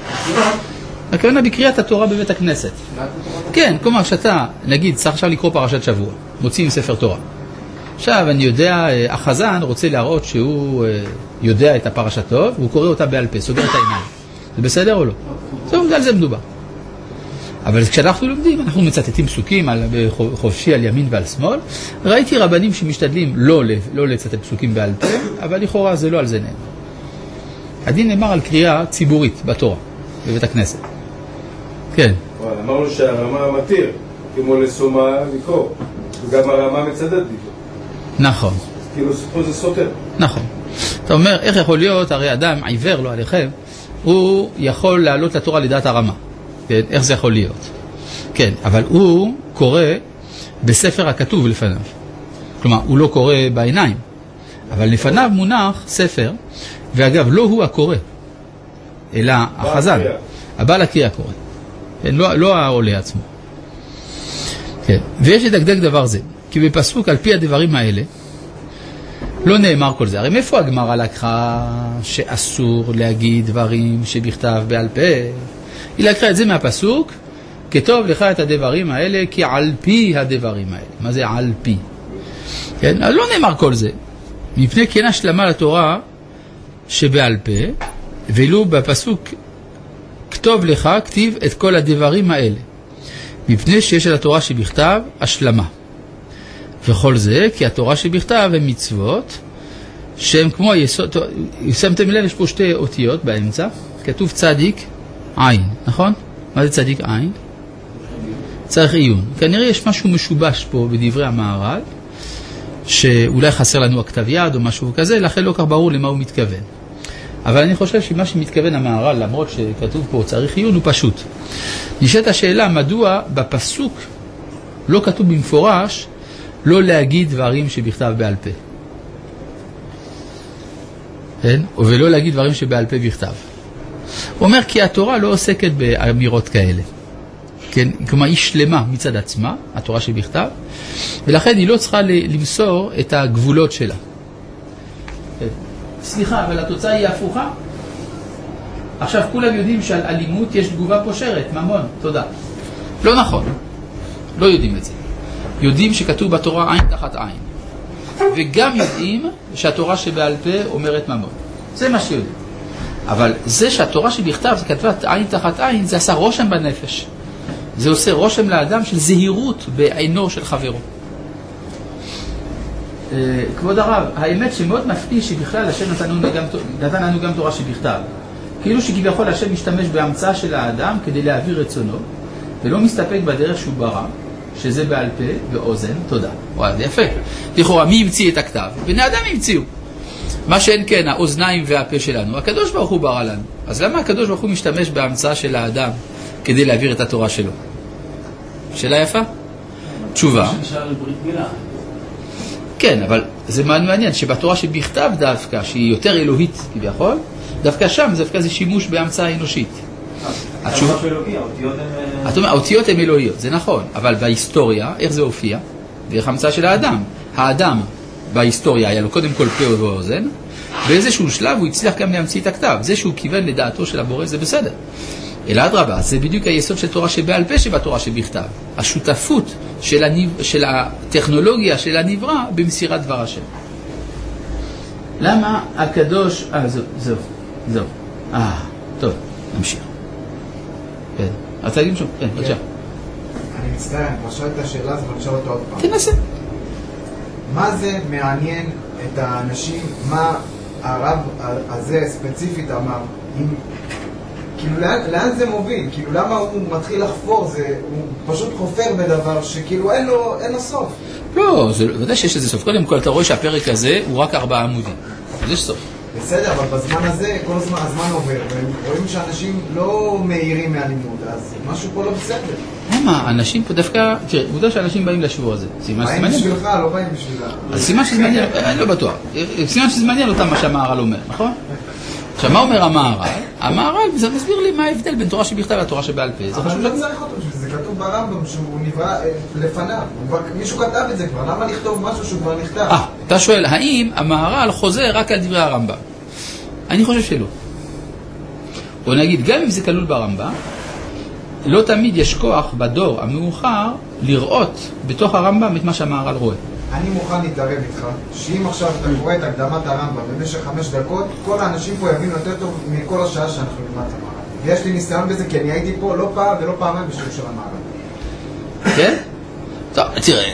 Speaker 1: הכוונה בקריאת התורה בבית הכנסת. כן, כלומר שאתה, נגיד, צריך עכשיו לקרוא פרשת שבוע, מוצאים ספר תורה. עכשיו, אני יודע, החזן רוצה להראות שהוא יודע את הפרשה טוב, והוא קורא אותה בעל פה, סוגר את העיניים. זה בסדר או לא? זהו, על זה מדובר. אבל כשאנחנו לומדים, אנחנו מצטטים פסוקים על, חופשי על ימין ועל שמאל. ראיתי רבנים שמשתדלים לא, לא לצטט פסוקים בעל פה, אבל לכאורה זה לא על זה נאמר. הדין נאמר על קריאה ציבורית בתורה, בבית הכנסת. כן.
Speaker 2: אמרנו שהרמה מתיר, כמו לסומה לקרוא, וגם הרמה מצדד לקרוא.
Speaker 1: נכון.
Speaker 2: כאילו פה זה סותר.
Speaker 1: נכון. אתה אומר, איך יכול להיות, הרי אדם עיוור לו עליכם, הוא יכול לעלות לתורה לדעת הרמה. כן, איך זה יכול להיות? כן, אבל הוא קורא בספר הכתוב לפניו. כלומר, הוא לא קורא בעיניים, אבל לפניו מונח ספר, ואגב, לא הוא הקורא, אלא החזן. הבעל הקריאה קורא. כן, לא, לא העולה עצמו. כן, ויש לדקדק דבר זה, כי בפסוק על פי הדברים האלה, לא נאמר כל זה. הרי מאיפה הגמרא לקחה שאסור להגיד דברים שבכתב בעל פה? היא לקחה את זה מהפסוק, כתוב לך את הדברים האלה, כי על פי הדברים האלה. מה זה על פי? כן? אז לא נאמר כל זה. מפני כן השלמה לתורה שבעל פה, ואילו בפסוק כתוב לך, כתיב את כל הדברים האלה. מפני שיש על התורה שבכתב השלמה. וכל זה, כי התורה שבכתב הם מצוות, שהם כמו היסוד, שמתם לב, יש פה שתי אותיות באמצע, כתוב צדיק, עין, נכון? מה זה צדיק עין? צריך עיון. כנראה יש משהו משובש פה בדברי המהר"ל, שאולי חסר לנו הכתב יד או משהו כזה, לכן לא כך ברור למה הוא מתכוון. אבל אני חושב שמה שמתכוון המהר"ל, למרות שכתוב פה צריך עיון, הוא פשוט. נשאלת השאלה, מדוע בפסוק לא כתוב במפורש, לא להגיד דברים שבכתב בעל פה. כן? ולא להגיד דברים שבעל פה בכתב. הוא אומר כי התורה לא עוסקת באמירות כאלה. כן? כלומר, היא שלמה מצד עצמה, התורה שבכתב, ולכן היא לא צריכה למסור את הגבולות שלה. סליחה, אבל התוצאה היא הפוכה. עכשיו, כולם יודעים שעל אלימות יש תגובה פושרת, ממון, תודה. לא נכון, לא יודעים את זה. יודעים שכתוב בתורה עין תחת עין. וגם יודעים שהתורה שבעל פה אומרת ממון. זה מה שיודעים. אבל זה שהתורה שבכתב, זה כתבה עין תחת עין, זה עשה רושם בנפש. זה עושה רושם לאדם של זהירות בעינו של חברו. כבוד הרב, האמת שמאוד מפתיע שבכלל השם נתן לנו גם, נתן לנו גם תורה שבכתב. כאילו שכביכול השם משתמש בהמצאה של האדם כדי להעביר רצונו, ולא מסתפק בדרך שהוא ברא, שזה בעל פה ואוזן, תודה. וואי, זה יפה. לכאורה, מי המציא את הכתב? בני אדם המציאו. מה שאין כן, האוזניים והפה שלנו, הקדוש ברוך הוא ברא לנו. אז למה הקדוש ברוך הוא משתמש בהמצאה של האדם כדי להעביר את התורה שלו? שאלה יפה? תשובה. כן, אבל זה מעניין שבתורה שבכתב דווקא, שהיא יותר אלוהית כביכול, דווקא שם דווקא זה שימוש בהמצאה אנושית. התשובה האותיות הן אלוהיות, זה נכון, אבל בהיסטוריה, איך זה הופיע? דרך המצאה של האדם. האדם בהיסטוריה היה לו קודם כל פה ואוזן, באיזשהו שלב הוא הצליח גם להמציא את הכתב. זה שהוא כיוון לדעתו של הבורא זה בסדר. אלא אדרבה, זה בדיוק היסוד של תורה שבעל פה שבתורה שבכתב. השותפות של, הניב... של הטכנולוגיה של הנברא במסירת דבר השם. למה הקדוש... אה, זהו, זהו, זהו. אה, טוב, נמשיך. כן, אתה יודעים שם? כן, בבקשה.
Speaker 5: אני מצטער, אני כבר שואל את השאלה הזאת ואני שואל אותו עוד פעם.
Speaker 1: תנסה.
Speaker 5: מה זה מעניין את האנשים, מה הרב הזה ספציפית אמר, אם... כאילו לאן, לאן זה מוביל? כאילו למה הוא מתחיל לחפור? זה, הוא פשוט חופר בדבר שכאילו אין לו, אין לו סוף.
Speaker 1: לא, זה ודאי שיש איזה סוף. קודם כל אתה רואה שהפרק הזה הוא רק ארבעה עמודים. אז יש סוף.
Speaker 5: בסדר, אבל בזמן הזה, כל הזמן, הזמן עובר, ורואים שאנשים לא מהירים מהלימוד, אז משהו פה לא בסדר.
Speaker 1: למה? אנשים פה דווקא, תראה, עובדה שאנשים באים לשבוע הזה.
Speaker 5: באים בשבילך, לא באים בשבילה.
Speaker 1: אז סימן שזה מעניין, אני לא בטוח. סימן שזה מעניין אותם מה שהמהר"ל אומר, נכון? עכשיו, מה אומר המהר"ל? המהר"ל, זה מסביר לי מה ההבדל בין תורה שבכתב לתורה שבעל פה.
Speaker 5: אבל לא צריך אותו, זה כתוב ברמב"ם שהוא נברא לפניו. מישהו כתב את זה כבר, למה לכתוב משהו שהוא כבר נכתב?
Speaker 1: אה, אתה שואל, האם המהר"ל חוזר רק על דברי הרמב"ם? אני חושב שלא. או נגיד, גם אם זה כלול ברמב"ם, לא תמיד יש כוח בדור המאוחר לראות בתוך הרמב"ם את מה שהמהר"ל רואה.
Speaker 5: אני מוכן להתערב איתך, שאם עכשיו אתה קורא את הקדמת הרמב"ם במשך חמש דקות, כל האנשים פה יבינו יותר טוב מכל השעה שאנחנו נלמד את המהר"ל. ויש לי ניסיון בזה, כי אני הייתי פה לא פעם ולא פעמיים בשיעור של המהר"ל.
Speaker 1: כן? טוב, תראה,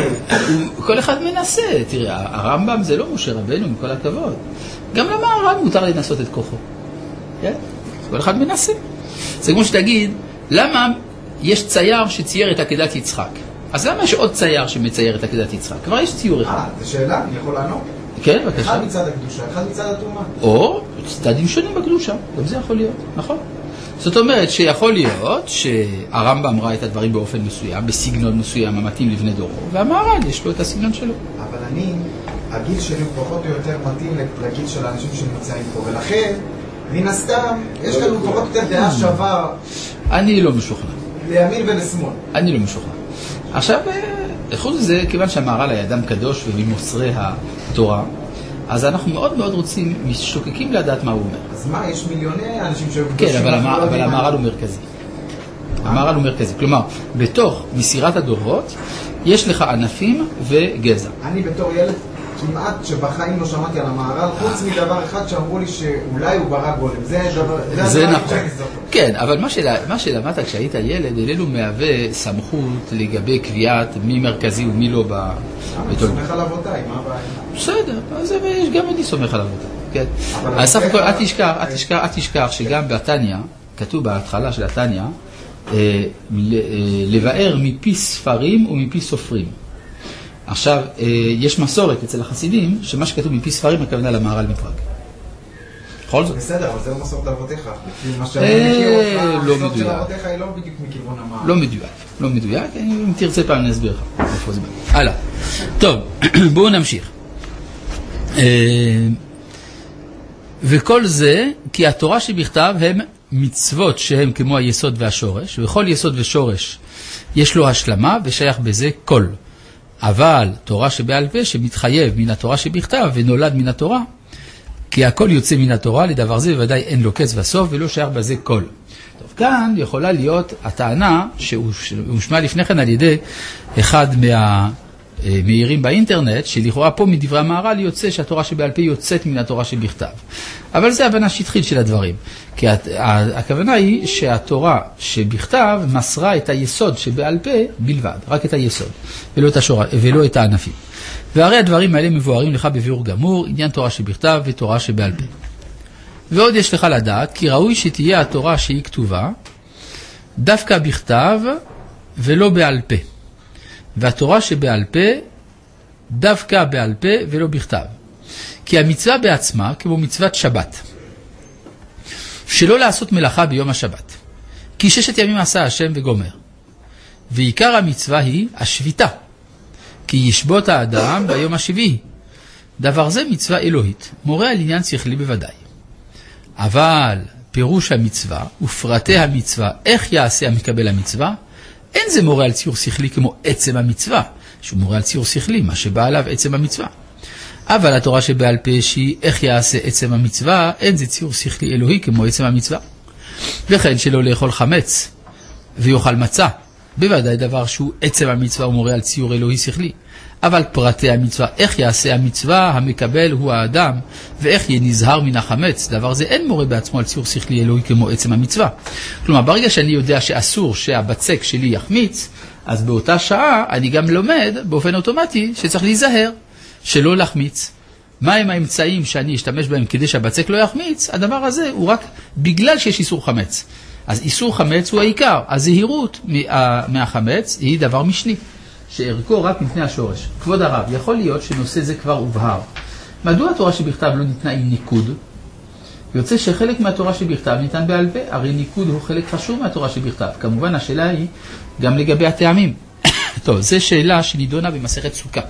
Speaker 1: כל אחד מנסה, תראה, הרמב"ם זה לא משה רבנו, עם כל הכבוד. גם למהר"ל מותר לנסות את כוחו. כן? כל אחד מנסה. זה כמו שתגיד, למה יש צייר שצייר את עקדת יצחק? אז למה יש עוד צייר שמצייר את עקדת יצחק? כבר יש ציור אחד.
Speaker 5: אה, זו שאלה, אני יכול לענות?
Speaker 1: כן, בבקשה.
Speaker 5: אחד מצד הקדושה, אחד מצד התרומה.
Speaker 1: או צדדים שונים בקדושה, גם זה יכול להיות, נכון? זאת אומרת שיכול להיות שהרמב"ם ראה את הדברים באופן מסוים, בסגנון מסוים המתאים לבני דורו, והמהר"ל יש לו את הסגנון שלו.
Speaker 5: אבל אני, הגיל שלי הוא פחות או יותר מתאים לגיל של האנשים שנמצאים פה, ולכן, מן הסתם, יש לנו פחות או יותר דעה שווה.
Speaker 1: אני לא משוכנע.
Speaker 5: לימין ולשמאל.
Speaker 1: אני לא משוכנע. עכשיו, חוץ מזה, כיוון שהמהר"ל היה אדם קדוש וממוסרי התורה, אז אנחנו מאוד מאוד רוצים, משוקקים לדעת מה הוא אומר.
Speaker 5: אז מה, יש מיליוני אנשים שהם...
Speaker 1: כן, אבל, המ... אבל המהר"ל הוא מרכזי. המהר"ל הוא מרכזי. כלומר, בתוך מסירת הדורות, יש לך ענפים וגזע. אני בתור ילד,
Speaker 5: כמעט שבחיים לא שמעתי על המהר"ל, חוץ מדבר אחד שאמרו לי שאולי הוא ברא גולם. זה דבר...
Speaker 1: זה נכון. כן, אבל מה, של... מה שלמדת כשהיית ילד, אלינו מהווה סמכות לגבי קביעת מי מרכזי ומי לא ב...
Speaker 5: אני סומך על אבותיי, מה הבעיה?
Speaker 1: בסדר, אז גם אני סומך על אבותיי. כן. אבל סך הכל, אל תשכח, אל תשכח, אל תשכח שגם בתניה, כתוב בהתחלה של התניה, לבאר מפי ספרים ומפי סופרים. עכשיו, יש מסורת אצל החסידים, שמה שכתוב מפי ספרים הכוונה למהר"ל מפראג. בכל זאת.
Speaker 5: בסדר, אבל זה לא מסורת אבותיך. מה שאני מכיר אותך, המסורת של אבותיך היא לא בדיוק מכיוון המהר"ל.
Speaker 1: לא מדויק, לא מדויק. אם תרצה פעם אני אסביר לך איפה זה בא. הלאה. טוב, בואו נמשיך. וכל זה, כי התורה שבכתב הם מצוות שהם כמו היסוד והשורש, וכל יסוד ושורש יש לו השלמה ושייך בזה כל. אבל תורה שבעל פה שמתחייב מן התורה שבכתב ונולד מן התורה, כי הכל יוצא מן התורה, לדבר זה בוודאי אין לו קץ וסוף ולא שייך בזה כל. טוב, כאן יכולה להיות הטענה שהושמעה לפני כן על ידי אחד מהמאירים באינטרנט, שלכאורה פה מדברי המהר"ל יוצא שהתורה שבעל פה יוצאת מן התורה שבכתב. אבל זה הבנה שטחית של הדברים. כי הכוונה היא שהתורה שבכתב מסרה את היסוד שבעל פה בלבד, רק את היסוד, ולא את השורה, ולא את הענפים. והרי הדברים האלה מבוארים לך בביאור גמור, עניין תורה שבכתב ותורה שבעל פה. ועוד יש לך לדעת, כי ראוי שתהיה התורה שהיא כתובה, דווקא בכתב ולא בעל פה. והתורה שבעל פה, דווקא בעל פה ולא בכתב. כי המצווה בעצמה, כמו מצוות שבת, שלא לעשות מלאכה ביום השבת. כי ששת ימים עשה השם וגומר. ועיקר המצווה היא השביתה. כי ישבות האדם ביום השביעי. דבר זה מצווה אלוהית, מורה על עניין שכלי בוודאי. אבל פירוש המצווה ופרטי המצווה, איך יעשה המקבל המצווה, אין זה מורה על ציור שכלי כמו עצם המצווה, שהוא מורה על ציור שכלי, מה שבא עליו עצם המצווה. אבל התורה שבעל פה שהיא איך יעשה עצם המצווה, אין זה ציור שכלי אלוהי כמו עצם המצווה. וכן שלא לאכול חמץ ויאכל מצה, בוודאי דבר שהוא עצם המצווה ומורה על ציור אלוהי שכלי. אבל פרטי המצווה, איך יעשה המצווה, המקבל הוא האדם, ואיך יהיה נזהר מן החמץ. דבר זה אין מורה בעצמו על ציור שכלי אלוהי כמו עצם המצווה. כלומר, ברגע שאני יודע שאסור שהבצק שלי יחמיץ, אז באותה שעה אני גם לומד באופן אוטומטי שצריך להיזהר, שלא להחמיץ. מהם האמצעים שאני אשתמש בהם כדי שהבצק לא יחמיץ? הדבר הזה הוא רק בגלל שיש איסור חמץ. אז איסור חמץ הוא העיקר. הזהירות מהחמץ היא דבר משני, שערכו רק מפני השורש. כבוד הרב, יכול להיות שנושא זה כבר הובהר. מדוע התורה שבכתב לא ניתנה עם ניקוד? יוצא שחלק מהתורה שבכתב ניתן בעל פה, הרי ניקוד הוא חלק חשוב מהתורה שבכתב. כמובן השאלה היא גם לגבי הטעמים. טוב, זו שאלה שנידונה במסכת סוכה.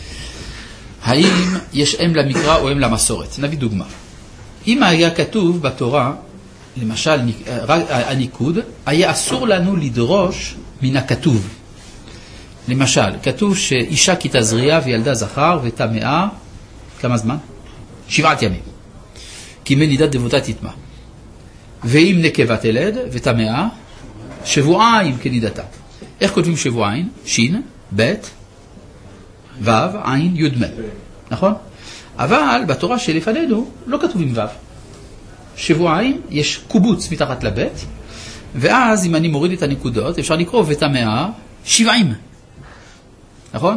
Speaker 1: האם יש אם למקרא או אם למסורת? נביא דוגמה. אם היה כתוב בתורה, למשל הניקוד, היה אסור לנו לדרוש מן הכתוב. למשל, כתוב שאישה כי תזריעה וילדה זכר וטמאה, כמה זמן? שבעת ימים. כי מנידת דבותה תטמא. ואם נקבה תלד וטמאה, שבועיים כנידתה. איך כותבים שבועיים? שין, בית, וו, עין, יוד מל. נכון? אבל בתורה שלפנינו לא כתובים וו. שבועיים יש קובוץ מתחת לבית, ואז אם אני מוריד את הנקודות, אפשר לקרוא וטמאה שבעים. נכון?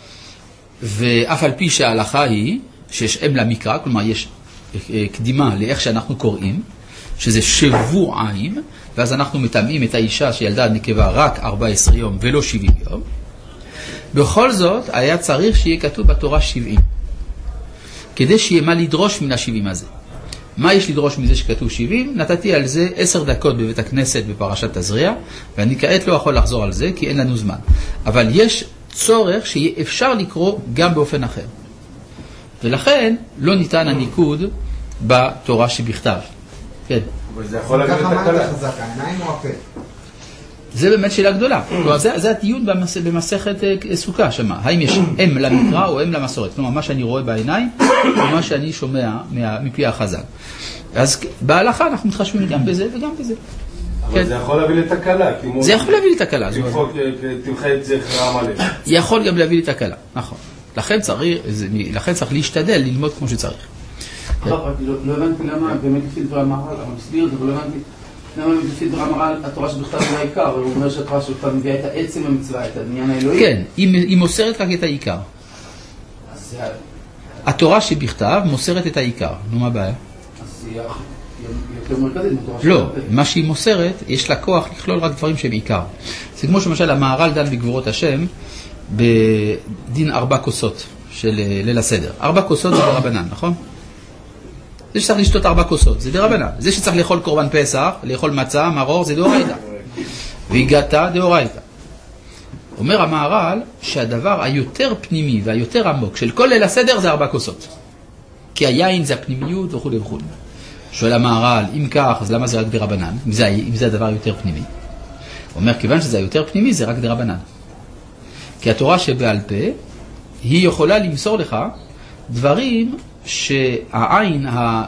Speaker 1: ואף על פי שההלכה היא שיש אם למקרא, כלומר יש קדימה לאיך שאנחנו קוראים, שזה שבועיים, ואז אנחנו מטמאים את האישה שילדה נקבה רק ארבע עשרה יום ולא שבעים יום. בכל זאת היה צריך שיהיה כתוב בתורה שבעים, כדי שיהיה מה לדרוש מן השבעים הזה. מה יש לדרוש מזה שכתוב שבעים? נתתי על זה עשר דקות בבית הכנסת בפרשת תזריע, ואני כעת לא יכול לחזור על זה כי אין לנו זמן. אבל יש צורך שיהיה אפשר לקרוא גם באופן אחר. ולכן לא ניתן הניקוד בתורה שבכתב. כן.
Speaker 2: אבל זה יכול להגיד את
Speaker 5: ככה
Speaker 2: הקלה.
Speaker 5: מה חזק, העיניים או הפה?
Speaker 1: זה באמת שאלה גדולה. כלומר, זה, זה הדיון במס, במסכת סוכה, שמה? האם יש אם למקרא או אם למסורת? כלומר, מה שאני רואה בעיניים, או מה שאני שומע מפי החז"ל. אז בהלכה אנחנו מתחשבים גם בזה וגם בזה.
Speaker 2: אבל
Speaker 1: כן.
Speaker 2: זה יכול להביא לתקלה.
Speaker 1: זה יכול להביא לתקלה.
Speaker 2: תמחה את זכר המלך.
Speaker 1: יכול גם להביא לתקלה, נכון. לכן צריך, לכן צריך להשתדל ללמוד כמו שצריך.
Speaker 8: לא הבנתי למה, באמת לפי דבר המהר"ל, אבל מסביר את זה, אבל לא הבנתי למה לפי דבר המהר"ל התורה שבכתב הוא העיקר, הוא אומר שהתורה שבכתב מביאה את העצם המצווה, את העניין האלוהי.
Speaker 1: כן, היא מוסרת רק את העיקר. התורה שבכתב מוסרת את העיקר. נו, מה הבעיה?
Speaker 8: אז היא יותר מרכזית מתורה שבכתב.
Speaker 1: לא, מה שהיא מוסרת, יש לה כוח לכלול רק דברים שהם עיקר. זה כמו שמשל המהר"ל דן בגבורות השם, בדין ארבע כוסות של ליל הסדר. ארבע כוסות זה דרבנן, נכון? זה שצריך לשתות ארבע כוסות, זה דרבנן. זה שצריך לאכול קורבן פסח, לאכול מצה, מרור, זה דאורייתא. והגעת דאורייתא. אומר המהר"ל שהדבר היותר פנימי והיותר עמוק של כל ליל הסדר זה ארבע כוסות. כי היין זה הפנימיות וכו' וכו'. שואל המהר"ל, אם כך, אז למה זה רק דרבנן? אם זה, אם זה הדבר יותר פנימי. הוא אומר, כיוון שזה יותר פנימי, זה רק דרבנן. כי התורה שבעל פה, היא יכולה למסור לך דברים שהעין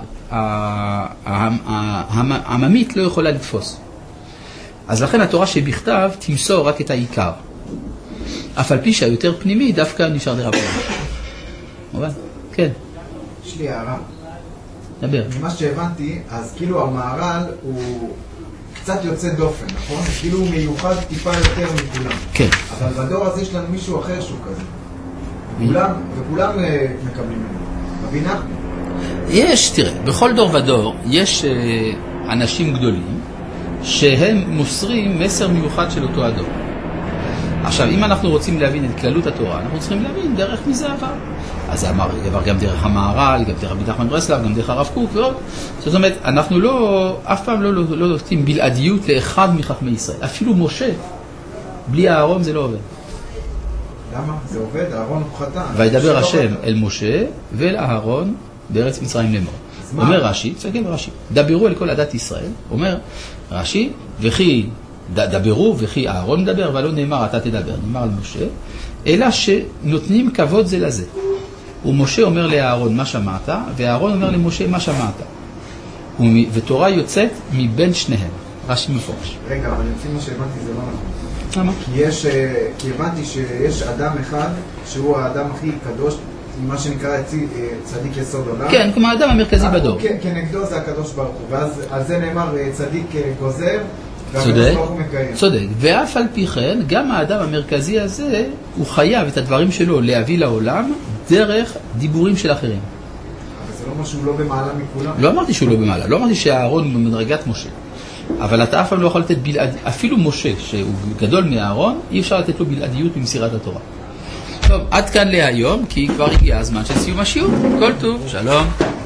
Speaker 1: העממית לא יכולה לתפוס. אז לכן התורה שבכתב תמסור רק את העיקר. אף על פי שהיותר פנימי דווקא נשאר דרבנן. מובן? כן.
Speaker 5: יש לי הערה.
Speaker 1: דבר.
Speaker 5: ממה שהבנתי, אז כאילו המהר"ל הוא קצת יוצא דופן, נכון? כאילו הוא מיוחד טיפה יותר מכולם.
Speaker 1: כן.
Speaker 5: אבל בדור הזה יש לנו מישהו אחר שהוא כזה. וכולם, וכולם מקבלים ממנו. רבי נחמן.
Speaker 1: יש, תראה, בכל דור ודור יש אה, אנשים גדולים שהם מוסרים מסר מיוחד של אותו הדור. עכשיו, אם אנחנו רוצים להבין את כללות התורה, אנחנו צריכים להבין דרך מי זה עבר. אז זה עבר גם דרך המהר"ל, גם דרך רבי נחמן ברסלב, גם דרך הרב קוק ועוד. זאת אומרת, אנחנו לא, אף פעם לא, לא, לא נותנים בלעדיות לאחד מחכמי ישראל. אפילו משה, בלי הארון זה לא עובד.
Speaker 5: למה? זה עובד, הארון הוא חתן.
Speaker 1: וידבר השם אל משה ואל אהרון בארץ מצרים לאמור. אומר רש"י, תסתכל ברש"י, דברו אל כל עדת ישראל, אומר רש"י, וכי דברו וכי אהרון מדבר, אבל לא נאמר אתה תדבר, נאמר על משה, אלא שנותנים כבוד זה לזה. ומשה אומר לאהרון מה שמעת, ואהרון אומר למשה מה שמעת. ותורה יוצאת מבין שניהם. רש"י מפורש.
Speaker 5: רגע, אבל לפי מה שהבנתי זה לא נכון.
Speaker 1: למה?
Speaker 5: כי יש, כי הבנתי שיש אדם אחד שהוא האדם הכי קדוש, מה שנקרא צדיק יסוד עולם.
Speaker 1: כן, כמו האדם המרכזי בדור.
Speaker 5: כן, כנגדו זה הקדוש ברוך הוא, ואז על זה נאמר צדיק גוזר,
Speaker 1: צודק, צודק. ואף על פי כן, גם האדם המרכזי הזה, הוא חייב את הדברים שלו להביא לעולם דרך דיבורים של אחרים.
Speaker 5: אבל זה לא משהו לא במעלה מכולם.
Speaker 1: לא אמרתי שהוא לא במעלה, לא אמרתי שהאהרון במדרגת משה. אבל אתה אף פעם לא יכול לתת בלעד, אפילו משה, שהוא גדול מהאהרון, אי אפשר לתת לו בלעדיות במסירת התורה. טוב, עד כאן להיום, כי כבר הגיע הזמן של סיום השיעור. כל טוב, שלום.